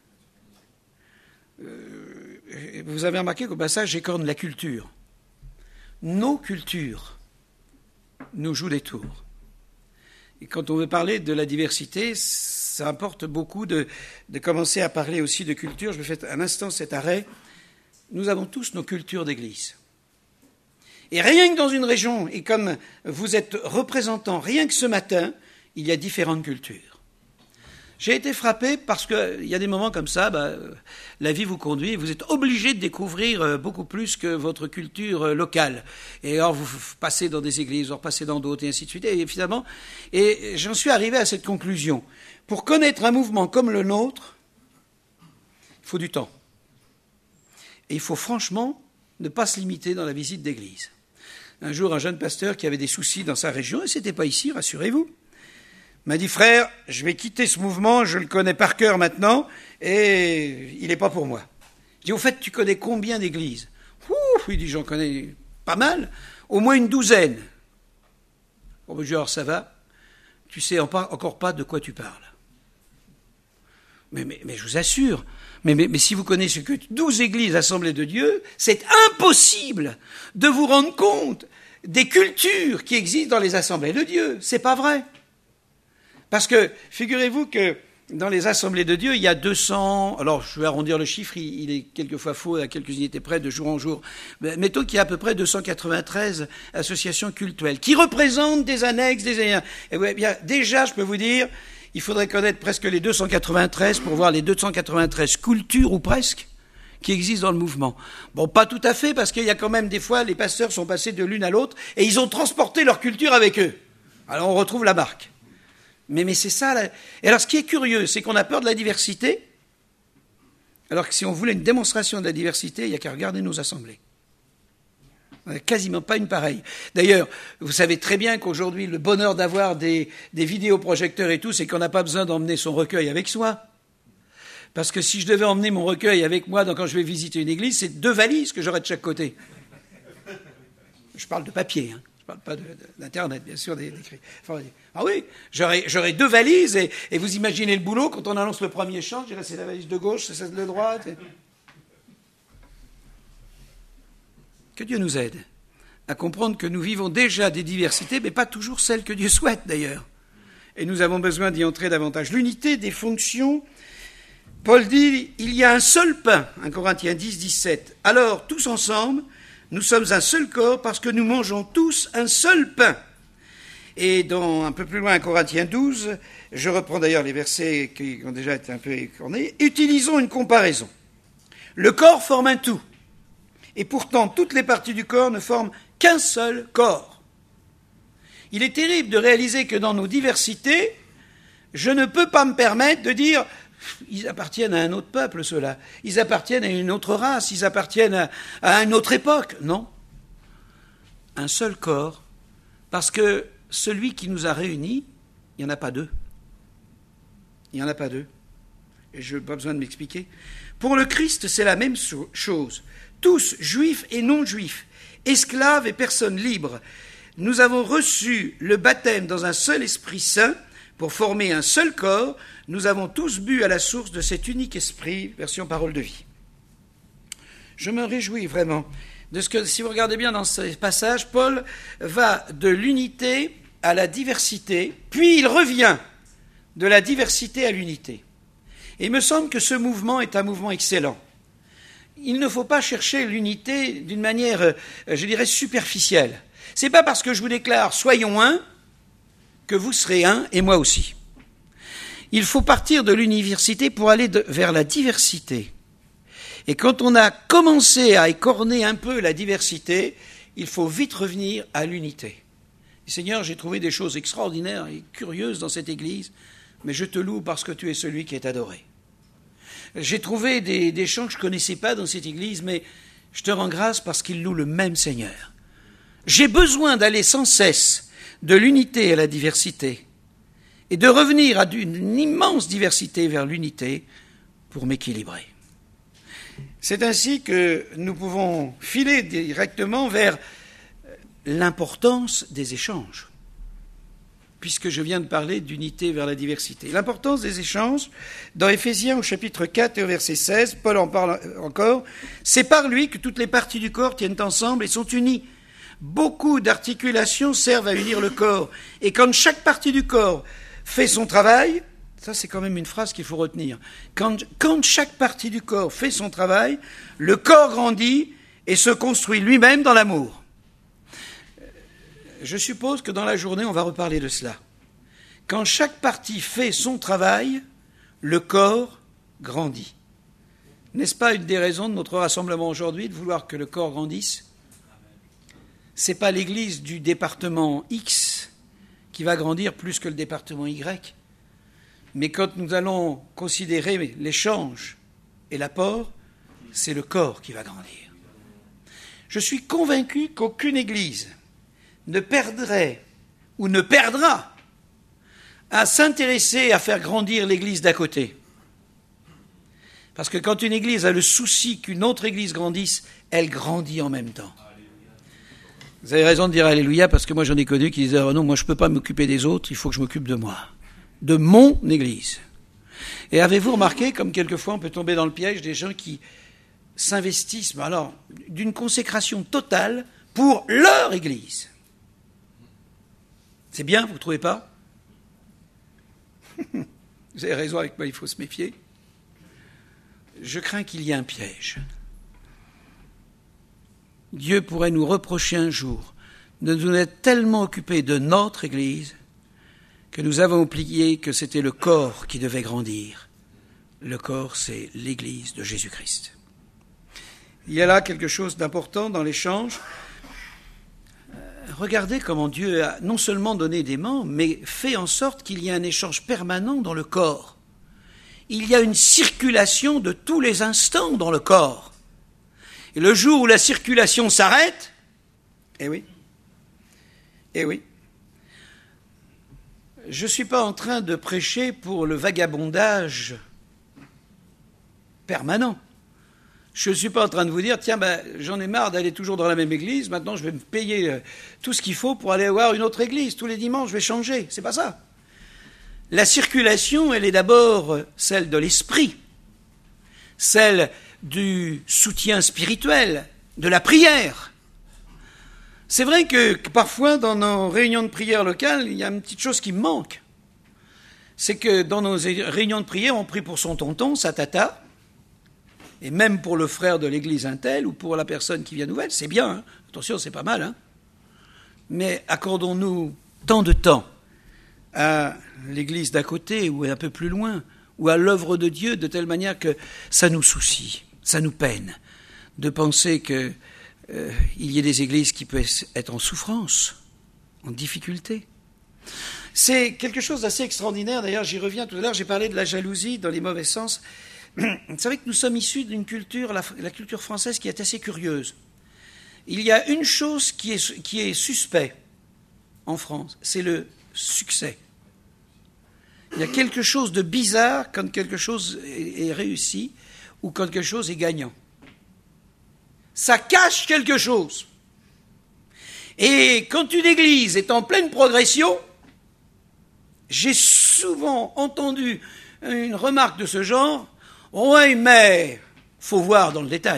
là. Vous avez remarqué qu'au passage, j'écorne la culture. Nos cultures nous jouent des tours. Et quand on veut parler de la diversité, ça importe beaucoup de commencer à parler aussi de culture. Je me fais un instant cet arrêt. Nous avons tous nos cultures d'église. Et rien que dans une région, et comme vous êtes représentant, rien que ce matin, il y a différentes cultures. J'ai été frappé parce qu'il y a des moments comme ça, la vie vous conduit et vous êtes obligé de découvrir beaucoup plus que votre culture locale. Et alors vous passez dans des églises, vous repassez dans d'autres et ainsi de suite. Et finalement, j'en suis arrivé à cette conclusion. Pour connaître un mouvement comme le nôtre, il faut du temps. Et il faut franchement ne pas se limiter dans la visite d'église. Un jour, un jeune pasteur qui avait des soucis dans sa région, et c'était pas ici, rassurez-vous, m'a dit, frère, je vais quitter ce mouvement, je le connais par cœur maintenant, et il n'est pas pour moi. Je dis, au fait, tu connais combien d'églises? Il dit, j'en connais pas mal, au moins une douzaine. Bon, je dis, alors ça va, tu sais encore pas de quoi tu parles. Mais je vous assure, mais si vous connaissez que 12 églises assemblées de Dieu, c'est impossible de vous rendre compte des cultures qui existent dans les assemblées de Dieu. C'est pas vrai. Parce que, figurez-vous que dans les assemblées de Dieu, il y a 200, alors je vais arrondir le chiffre, il est quelquefois faux, à quelques unités près, de jour en jour. Mais mettons qu'il y a à peu près 293 associations cultuelles, qui représentent des annexes, Et bien, déjà, je peux vous dire, il faudrait connaître presque les 293 pour voir les 293 cultures, ou presque, qui existent dans le mouvement. Bon, pas tout à fait, parce qu'il y a quand même des fois, les pasteurs sont passés de l'une à l'autre, et ils ont transporté leur culture avec eux. Alors on retrouve la marque. Mais c'est ça. Et alors, ce qui est curieux, c'est qu'on a peur de la diversité, alors que si on voulait une démonstration de la diversité, il n'y a qu'à regarder nos assemblées. On n'a quasiment pas une pareille. D'ailleurs, vous savez très bien qu'aujourd'hui, le bonheur d'avoir des vidéoprojecteurs et tout, c'est qu'on n'a pas besoin d'emmener son recueil avec soi. Parce que si je devais emmener mon recueil avec moi quand je vais visiter une église, c'est 2 valises que j'aurais de chaque côté. Je parle de papier, hein. Je ne parle pas d'Internet, bien sûr, d'écrit. Enfin, ah oui, j'aurais 2 valises, et vous imaginez le boulot, quand on annonce le premier chant, je dirais c'est la valise de gauche, c'est celle de droite. Que Dieu nous aide à comprendre que nous vivons déjà des diversités, mais pas toujours celles que Dieu souhaite d'ailleurs. Et nous avons besoin d'y entrer davantage. L'unité des fonctions, Paul dit, il y a un seul pain, 1 Corinthiens 10, 17. Alors, tous ensemble, nous sommes un seul corps parce que nous mangeons tous un seul pain. Et un peu plus loin, 1 Corinthiens 12, je reprends d'ailleurs les versets qui ont déjà été un peu écornés, utilisons une comparaison. Le corps forme un tout. Et pourtant, toutes les parties du corps ne forment qu'un seul corps. Il est terrible de réaliser que dans nos diversités, je ne peux pas me permettre de dire ils appartiennent à un autre peuple, ceux-là. Ils appartiennent à une autre race, ils appartiennent à une autre époque. Non. Un seul corps, parce que celui qui nous a réunis, il n'y en a pas 2. Il n'y en a pas 2. Et je n'ai pas besoin de m'expliquer. Pour le Christ, c'est la même chose. Tous, juifs et non-juifs, esclaves et personnes libres, nous avons reçu le baptême dans un seul Esprit Saint pour former un seul corps. Nous avons tous bu à la source de cet unique esprit, version parole de vie. Je me réjouis vraiment de ce que, si vous regardez bien dans ce passage, Paul va de l'unité à la diversité, puis il revient de la diversité à l'unité. Et il me semble que ce mouvement est un mouvement excellent. Il ne faut pas chercher l'unité d'une manière, je dirais, superficielle. C'est pas parce que je vous déclare « soyons un » que vous serez un et moi aussi. Il faut partir de l'université pour aller vers la diversité. Et quand on a commencé à écorner un peu la diversité, il faut vite revenir à l'unité. Seigneur, j'ai trouvé des choses extraordinaires et curieuses dans cette église, mais je te loue parce que tu es celui qui est adoré. J'ai trouvé des chants que je ne connaissais pas dans cette église, mais je te rends grâce parce qu'ils louent le même Seigneur. J'ai besoin d'aller sans cesse de l'unité à la diversité et de revenir à d'une immense diversité vers l'unité pour m'équilibrer. C'est ainsi que nous pouvons filer directement vers l'importance des échanges, puisque je viens de parler d'unité vers la diversité. L'importance des échanges, dans Éphésiens au chapitre 4 et au verset 16, Paul en parle encore, c'est par lui que toutes les parties du corps tiennent ensemble et sont unies. Beaucoup d'articulations servent à unir le corps, et quand chaque partie du corps fait son travail, ça c'est quand même une phrase qu'il faut retenir, quand chaque partie du corps fait son travail, le corps grandit et se construit lui-même dans l'amour. Je suppose que dans la journée, on va reparler de cela. Quand chaque partie fait son travail, le corps grandit. N'est-ce pas une des raisons de notre rassemblement aujourd'hui, de vouloir que le corps grandisse? Ce n'est pas l'Église du département X qui va grandir plus que le département Y. Mais quand nous allons considérer l'échange et l'apport, c'est le corps qui va grandir. Je suis convaincu qu'aucune Église ne perdrait ou ne perdra à s'intéresser à faire grandir l'Église d'à côté. Parce que quand une Église a le souci qu'une autre Église grandisse, elle grandit en même temps. Vous avez raison de dire Alléluia, parce que moi j'en ai connu qui disaient « non, moi je ne peux pas m'occuper des autres, il faut que je m'occupe de moi, de mon Église ». Et avez-vous remarqué, comme quelquefois on peut tomber dans le piège des gens qui s'investissent alors d'une consécration totale pour leur Église. C'est bien, vous ne trouvez pas? Vous avez raison avec moi, il faut se méfier. Je crains qu'il y ait un piège. Dieu pourrait nous reprocher un jour de nous être tellement occupés de notre Église que nous avons oublié que c'était le corps qui devait grandir. Le corps, c'est l'Église de Jésus-Christ. Il y a là quelque chose d'important dans l'échange. Regardez comment Dieu a non seulement donné des membres, mais fait en sorte qu'il y ait un échange permanent dans le corps. Il y a une circulation de tous les instants dans le corps. Et le jour où la circulation s'arrête, eh oui, je ne suis pas en train de prêcher pour le vagabondage permanent. Je ne suis pas en train de vous dire, tiens, j'en ai marre d'aller toujours dans la même église, maintenant je vais me payer tout ce qu'il faut pour aller voir une autre église. Tous les dimanches, je vais changer. C'est pas ça. La circulation, elle est d'abord celle de l'esprit, celle du soutien spirituel, de la prière. C'est vrai que parfois, dans nos réunions de prière locales, il y a une petite chose qui me manque. C'est que dans nos réunions de prière, on prie pour son tonton, sa tata, et même pour le frère de l'église untel ou pour la personne qui vient nouvelle, c'est bien, hein. Attention, c'est pas mal, hein. Mais accordons-nous tant de temps à l'église d'à côté ou un peu plus loin, ou à l'œuvre de Dieu, de telle manière que ça nous soucie, ça nous peine de penser qu'il y ait des églises qui peuvent être en souffrance, en difficulté. C'est quelque chose d'assez extraordinaire, d'ailleurs j'y reviens tout à l'heure, j'ai parlé de la jalousie dans les mauvais sens. Vous savez que nous sommes issus d'une culture, la culture française, qui est assez curieuse. Il y a une chose qui est suspect en France, c'est le succès. Il y a quelque chose de bizarre quand quelque chose est réussi ou quand quelque chose est gagnant. Ça cache quelque chose. Et quand une église est en pleine progression, j'ai souvent entendu une remarque de ce genre, « Oui, mais faut voir dans le détail. »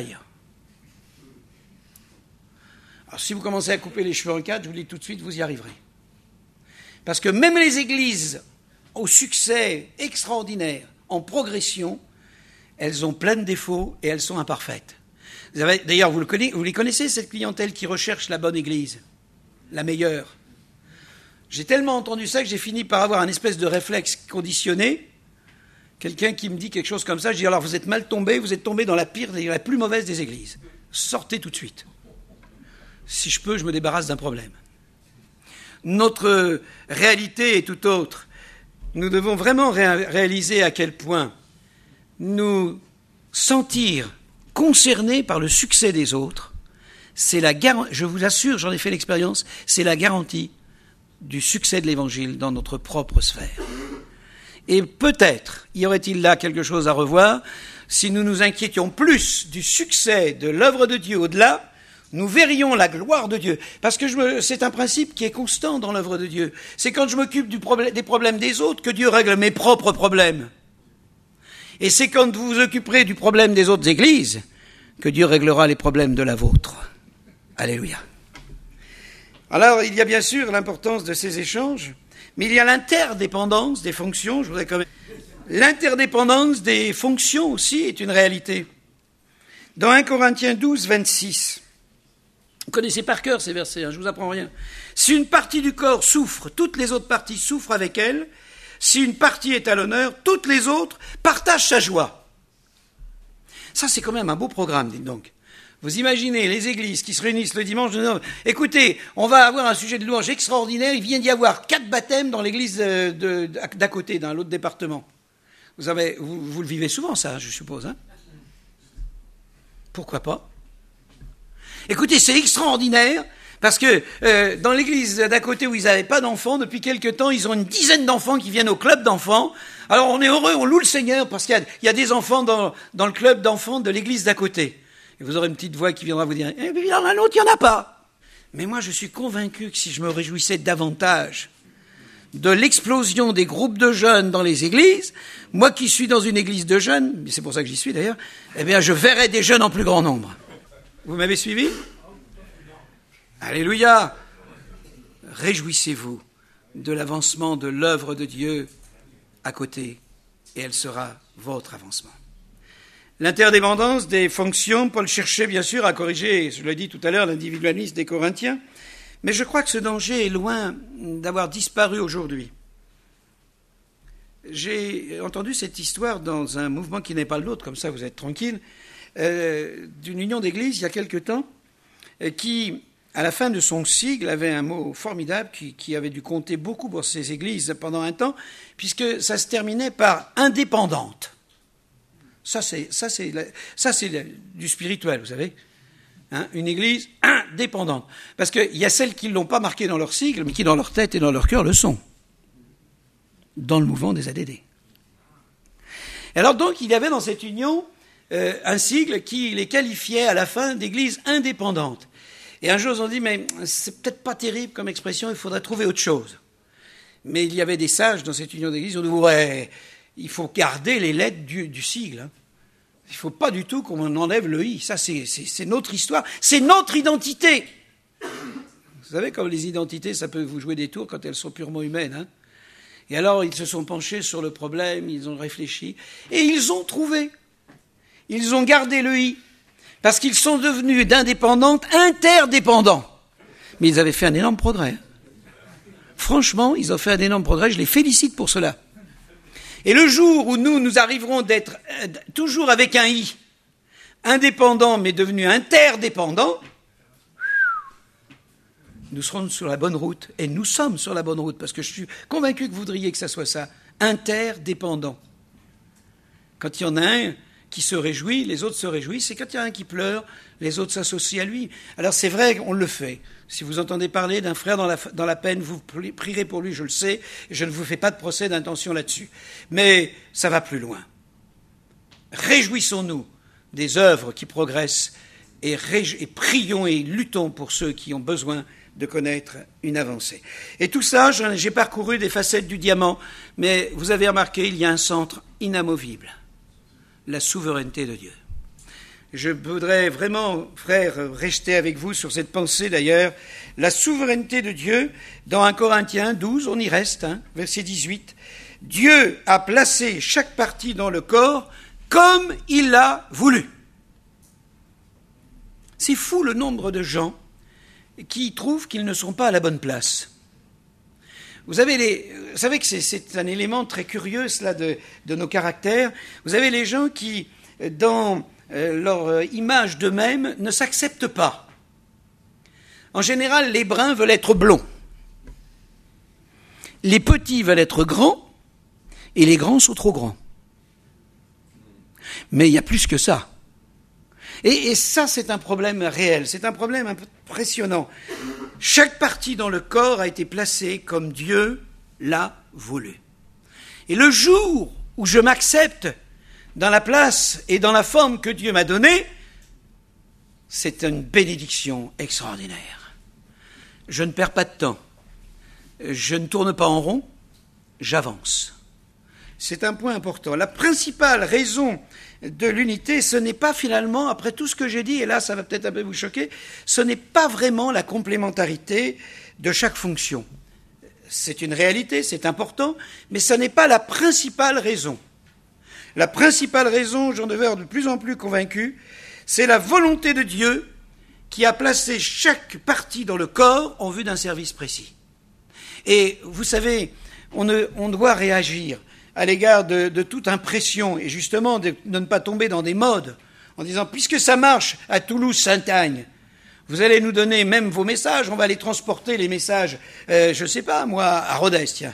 Alors si vous commencez à couper les cheveux en quatre, je vous le dis tout de suite, vous y arriverez. Parce que même les églises au succès extraordinaire, en progression, elles ont plein de défauts et elles sont imparfaites. D'ailleurs, vous les connaissez, cette clientèle qui recherche la bonne église, la meilleure. J'ai tellement entendu ça que j'ai fini par avoir un espèce de réflexe conditionné. Quelqu'un qui me dit quelque chose comme ça, je dis alors vous êtes mal tombé, vous êtes tombé dans la pire, la plus mauvaise des églises. Sortez tout de suite. Si je peux, je me débarrasse d'un problème. Notre réalité est tout autre. Nous devons vraiment réaliser à quel point nous sentir concernés par le succès des autres, c'est la garantie, je vous assure, j'en ai fait l'expérience, c'est la garantie du succès de l'Évangile dans notre propre sphère. Et peut-être y aurait-il là quelque chose à revoir si nous nous inquiétions plus du succès de l'œuvre de Dieu au-delà. Nous verrions la gloire de Dieu. Parce que c'est un principe qui est constant dans l'œuvre de Dieu. C'est quand je m'occupe des problèmes des autres que Dieu règle mes propres problèmes. Et c'est quand vous vous occuperez du problème des autres églises que Dieu réglera les problèmes de la vôtre. Alléluia. Alors, il y a bien sûr l'importance de ces échanges, mais il y a l'interdépendance des fonctions. L'interdépendance des fonctions aussi est une réalité. Dans 1 Corinthiens 12, 26, vous connaissez par cœur ces versets, je ne vous apprends rien. Si une partie du corps souffre, toutes les autres parties souffrent avec elle. si une partie est à l'honneur, toutes les autres partagent sa joie. Ça, c'est quand même un beau programme, dites donc. Vous imaginez les églises qui se réunissent le dimanche, écoutez, on va avoir un sujet de louange extraordinaire, il vient d'y avoir 4 baptêmes dans l'église d'à côté, dans l'autre département. Vous le vivez souvent, ça, je suppose, hein? Pourquoi pas? Écoutez, c'est extraordinaire, parce que dans l'église d'à côté où ils n'avaient pas d'enfants, depuis quelque temps, ils ont une dizaine d'enfants qui viennent au club d'enfants. Alors on est heureux, on loue le Seigneur, parce qu'il y a des enfants dans le club d'enfants de l'église d'à côté. Et vous aurez une petite voix qui viendra vous dire « Eh, il y en a un autre, il n'y en a pas !» Mais moi, je suis convaincu que si je me réjouissais davantage de l'explosion des groupes de jeunes dans les églises, moi qui suis dans une église de jeunes, c'est pour ça que j'y suis d'ailleurs, eh bien, je verrais des jeunes en plus grand nombre. Vous m'avez suivi? Alléluia! Réjouissez-vous de l'avancement de l'œuvre de Dieu à côté, et elle sera votre avancement. L'interdépendance des fonctions, Paul cherchait bien sûr à corriger, je l'ai dit tout à l'heure, l'individualisme des Corinthiens, mais je crois que ce danger est loin d'avoir disparu aujourd'hui. J'ai entendu cette histoire dans un mouvement qui n'est pas le nôtre, comme ça vous êtes tranquille, d'une union d'église il y a quelque temps, qui, à la fin de son sigle, avait un mot formidable qui avait dû compter beaucoup pour ces églises pendant un temps, puisque ça se terminait par « indépendante ». Ça, c'est du spirituel, vous savez. Hein, une église indépendante. Parce qu'il y a celles qui ne l'ont pas marqué dans leur sigle, mais qui dans leur tête et dans leur cœur le sont. Dans le mouvement des ADD. Alors donc, il y avait dans cette union un sigle qui les qualifiait à la fin d'église indépendante. Et un jour, ils ont dit, mais c'est peut-être pas terrible comme expression, il faudrait trouver autre chose. Mais il y avait des sages dans cette union d'église, on dit, ouais, il faut garder les lettres du sigle. Hein. Il ne faut pas du tout qu'on enlève le i. Ça, c'est notre histoire. C'est notre identité. Vous savez, comme les identités, ça peut vous jouer des tours quand elles sont purement humaines. Hein. Et alors, ils se sont penchés sur le problème, ils ont réfléchi, et ils ont trouvé. Ils ont gardé le i, parce qu'ils sont devenus d'indépendantes interdépendants. Mais ils avaient fait un énorme progrès. Franchement, ils ont fait un énorme progrès, je les félicite pour cela. Et le jour où nous arriverons d'être toujours avec un i, indépendants mais devenus interdépendants, nous serons sur la bonne route. Et nous sommes sur la bonne route, parce que je suis convaincu que vous voudriez que ça soit ça, interdépendant. Quand il y en a un qui se réjouit, les autres se réjouissent, et quand il y en a un qui pleure, les autres s'associent à lui. Alors c'est vrai, on le fait. Si vous entendez parler d'un frère dans la peine, vous prierez pour lui, je le sais, et je ne vous fais pas de procès d'intention là-dessus. Mais ça va plus loin. Réjouissons-nous des œuvres qui progressent, et prions et luttons pour ceux qui ont besoin de connaître une avancée. Et tout ça, j'ai parcouru des facettes du diamant, mais vous avez remarqué, il y a un centre inamovible, la souveraineté de Dieu. Je voudrais vraiment, frères, rester avec vous sur cette pensée d'ailleurs. La souveraineté de Dieu, dans 1 Corinthiens 12, on y reste, hein, verset 18. Dieu a placé chaque partie dans le corps comme il l'a voulu. C'est fou le nombre de gens qui trouvent qu'ils ne sont pas à la bonne place. Vous savez que c'est un élément très curieux, cela, de nos caractères. Vous avez les gens qui, dans leur image d'eux-mêmes, ne s'acceptent pas. En général, les bruns veulent être blonds. Les petits veulent être grands, et les grands sont trop grands. Mais il y a plus que ça. Et ça, c'est un problème réel, c'est un problème impressionnant. Chaque partie dans le corps a été placée comme Dieu l'a voulu. Et le jour où je m'accepte dans la place et dans la forme que Dieu m'a donnée, c'est une bénédiction extraordinaire. Je ne perds pas de temps, je ne tourne pas en rond, j'avance. C'est un point important. La principale raison de l'unité, ce n'est pas finalement, après tout ce que j'ai dit, et là ça va peut-être un peu vous choquer, ce n'est pas vraiment la complémentarité de chaque fonction. C'est une réalité, c'est important, mais ce n'est pas la principale raison. La principale raison, j'en demeure de plus en plus convaincu, c'est la volonté de Dieu qui a placé chaque partie dans le corps en vue d'un service précis. Et vous savez, on doit réagir à l'égard de toute impression et justement de ne pas tomber dans des modes en disant puisque ça marche à Toulouse-Sainte-Agne, vous allez nous donner même vos messages, on va les transporter les messages, je ne sais pas moi, à Rodez, tiens.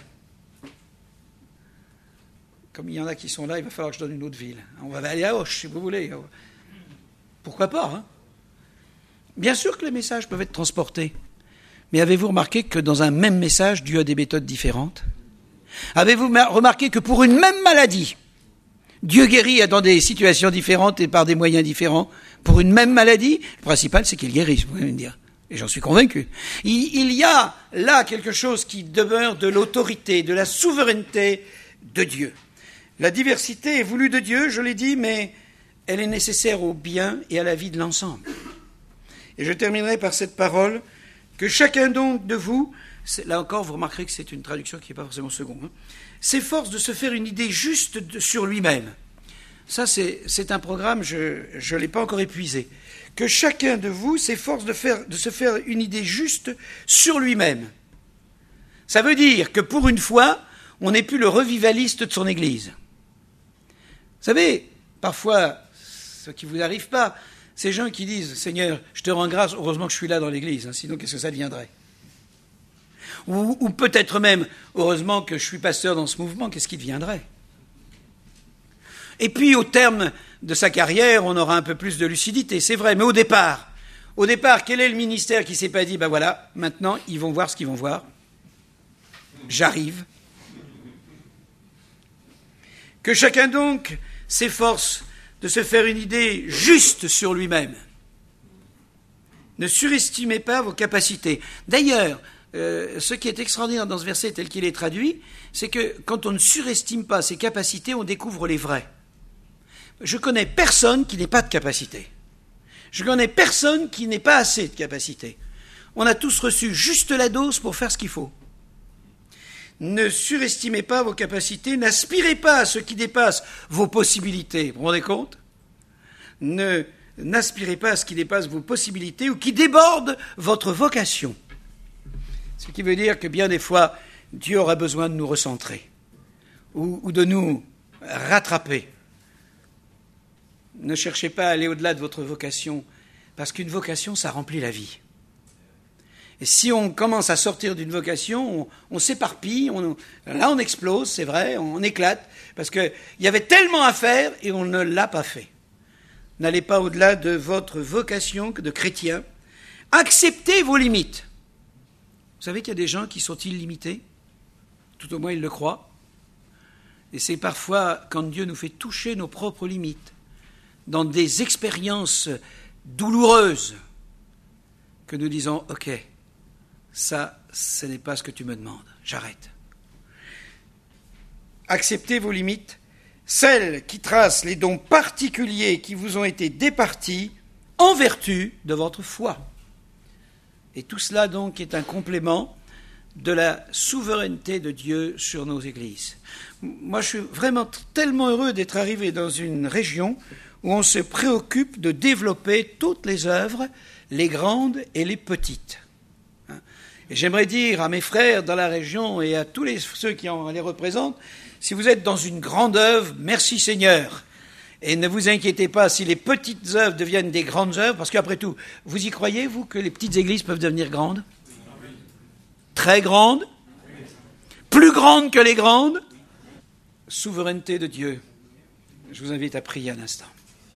Comme il y en a qui sont là, il va falloir que je donne une autre ville. On va aller à Auch, si vous voulez. Pourquoi pas, hein? Bien sûr que les messages peuvent être transportés. Mais avez-vous remarqué que dans un même message, Dieu a des méthodes différentes? Avez-vous remarqué que pour une même maladie, Dieu guérit dans des situations différentes et par des moyens différents? Pour une même maladie, le principal, c'est qu'il guérisse, vous pouvez me dire. Et j'en suis convaincu. Il y a là quelque chose qui demeure de l'autorité, de la souveraineté de Dieu. La diversité est voulue de Dieu, je l'ai dit, mais elle est nécessaire au bien et à la vie de l'ensemble. Et je terminerai par cette parole, que chacun donc de vous, là encore vous remarquerez que c'est une traduction qui n'est pas forcément seconde, s'efforce de se faire une idée juste sur lui-même. Ça c'est un programme, je ne l'ai pas encore épuisé. Que chacun de vous s'efforce de se faire une idée juste sur lui-même. Ça veut dire que pour une fois, on n'est plus le revivaliste de son église. Vous savez, parfois, ce qui ne vous arrive pas, ces gens qui disent « Seigneur, je te rends grâce, heureusement que je suis là dans l'église, hein, sinon qu'est-ce que ça deviendrait ?» Ou peut-être même « Heureusement que je suis pasteur dans ce mouvement, qu'est-ce qui deviendrait ?» Et puis au terme de sa carrière, on aura un peu plus de lucidité, c'est vrai, mais au départ, quel est le ministère qui ne s'est pas dit « Ben voilà, maintenant ils vont voir ce qu'ils vont voir, j'arrive ». Que chacun donc s'efforce de se faire une idée juste sur lui-même. Ne surestimez pas vos capacités. D'ailleurs, ce qui est extraordinaire dans ce verset tel qu'il est traduit, c'est que quand on ne surestime pas ses capacités, on découvre les vraies. Je connais personne qui n'ait pas de capacité. Je connais personne qui n'ait pas assez de capacité. On a tous reçu juste la dose pour faire ce qu'il faut. Ne surestimez pas vos capacités, n'aspirez pas à ce qui dépasse vos possibilités. Vous vous rendez compte? N'aspirez pas à ce qui dépasse vos possibilités ou qui déborde votre vocation. Ce qui veut dire que bien des fois, Dieu aura besoin de nous recentrer ou de nous rattraper. Ne cherchez pas à aller au-delà de votre vocation, parce qu'une vocation, ça remplit la vie. Et si on commence à sortir d'une vocation, on s'éparpille, là on explose, c'est vrai, on éclate, parce qu'il y avait tellement à faire et on ne l'a pas fait. N'allez pas au-delà de votre vocation de chrétien. Acceptez vos limites. Vous savez qu'il y a des gens qui sont illimités, tout au moins ils le croient. Et c'est parfois quand Dieu nous fait toucher nos propres limites, dans des expériences douloureuses, que nous disons « Ok, ça, ce n'est pas ce que tu me demandes, j'arrête. » Acceptez vos limites, celles qui tracent les dons particuliers qui vous ont été départis en vertu de votre foi. Et tout cela donc est un complément de la souveraineté de Dieu sur nos églises. Moi, je suis vraiment tellement heureux d'être arrivé dans une région où on se préoccupe de développer toutes les œuvres, les grandes et les petites. Et j'aimerais dire à mes frères dans la région et à tous ceux qui les représentent, si vous êtes dans une grande œuvre, merci Seigneur. Et ne vous inquiétez pas si les petites œuvres deviennent des grandes œuvres, parce qu'après tout, vous y croyez, vous, que les petites églises peuvent devenir grandes? Très grandes? Plus grandes que les grandes? Souveraineté de Dieu. Je vous invite à prier un instant.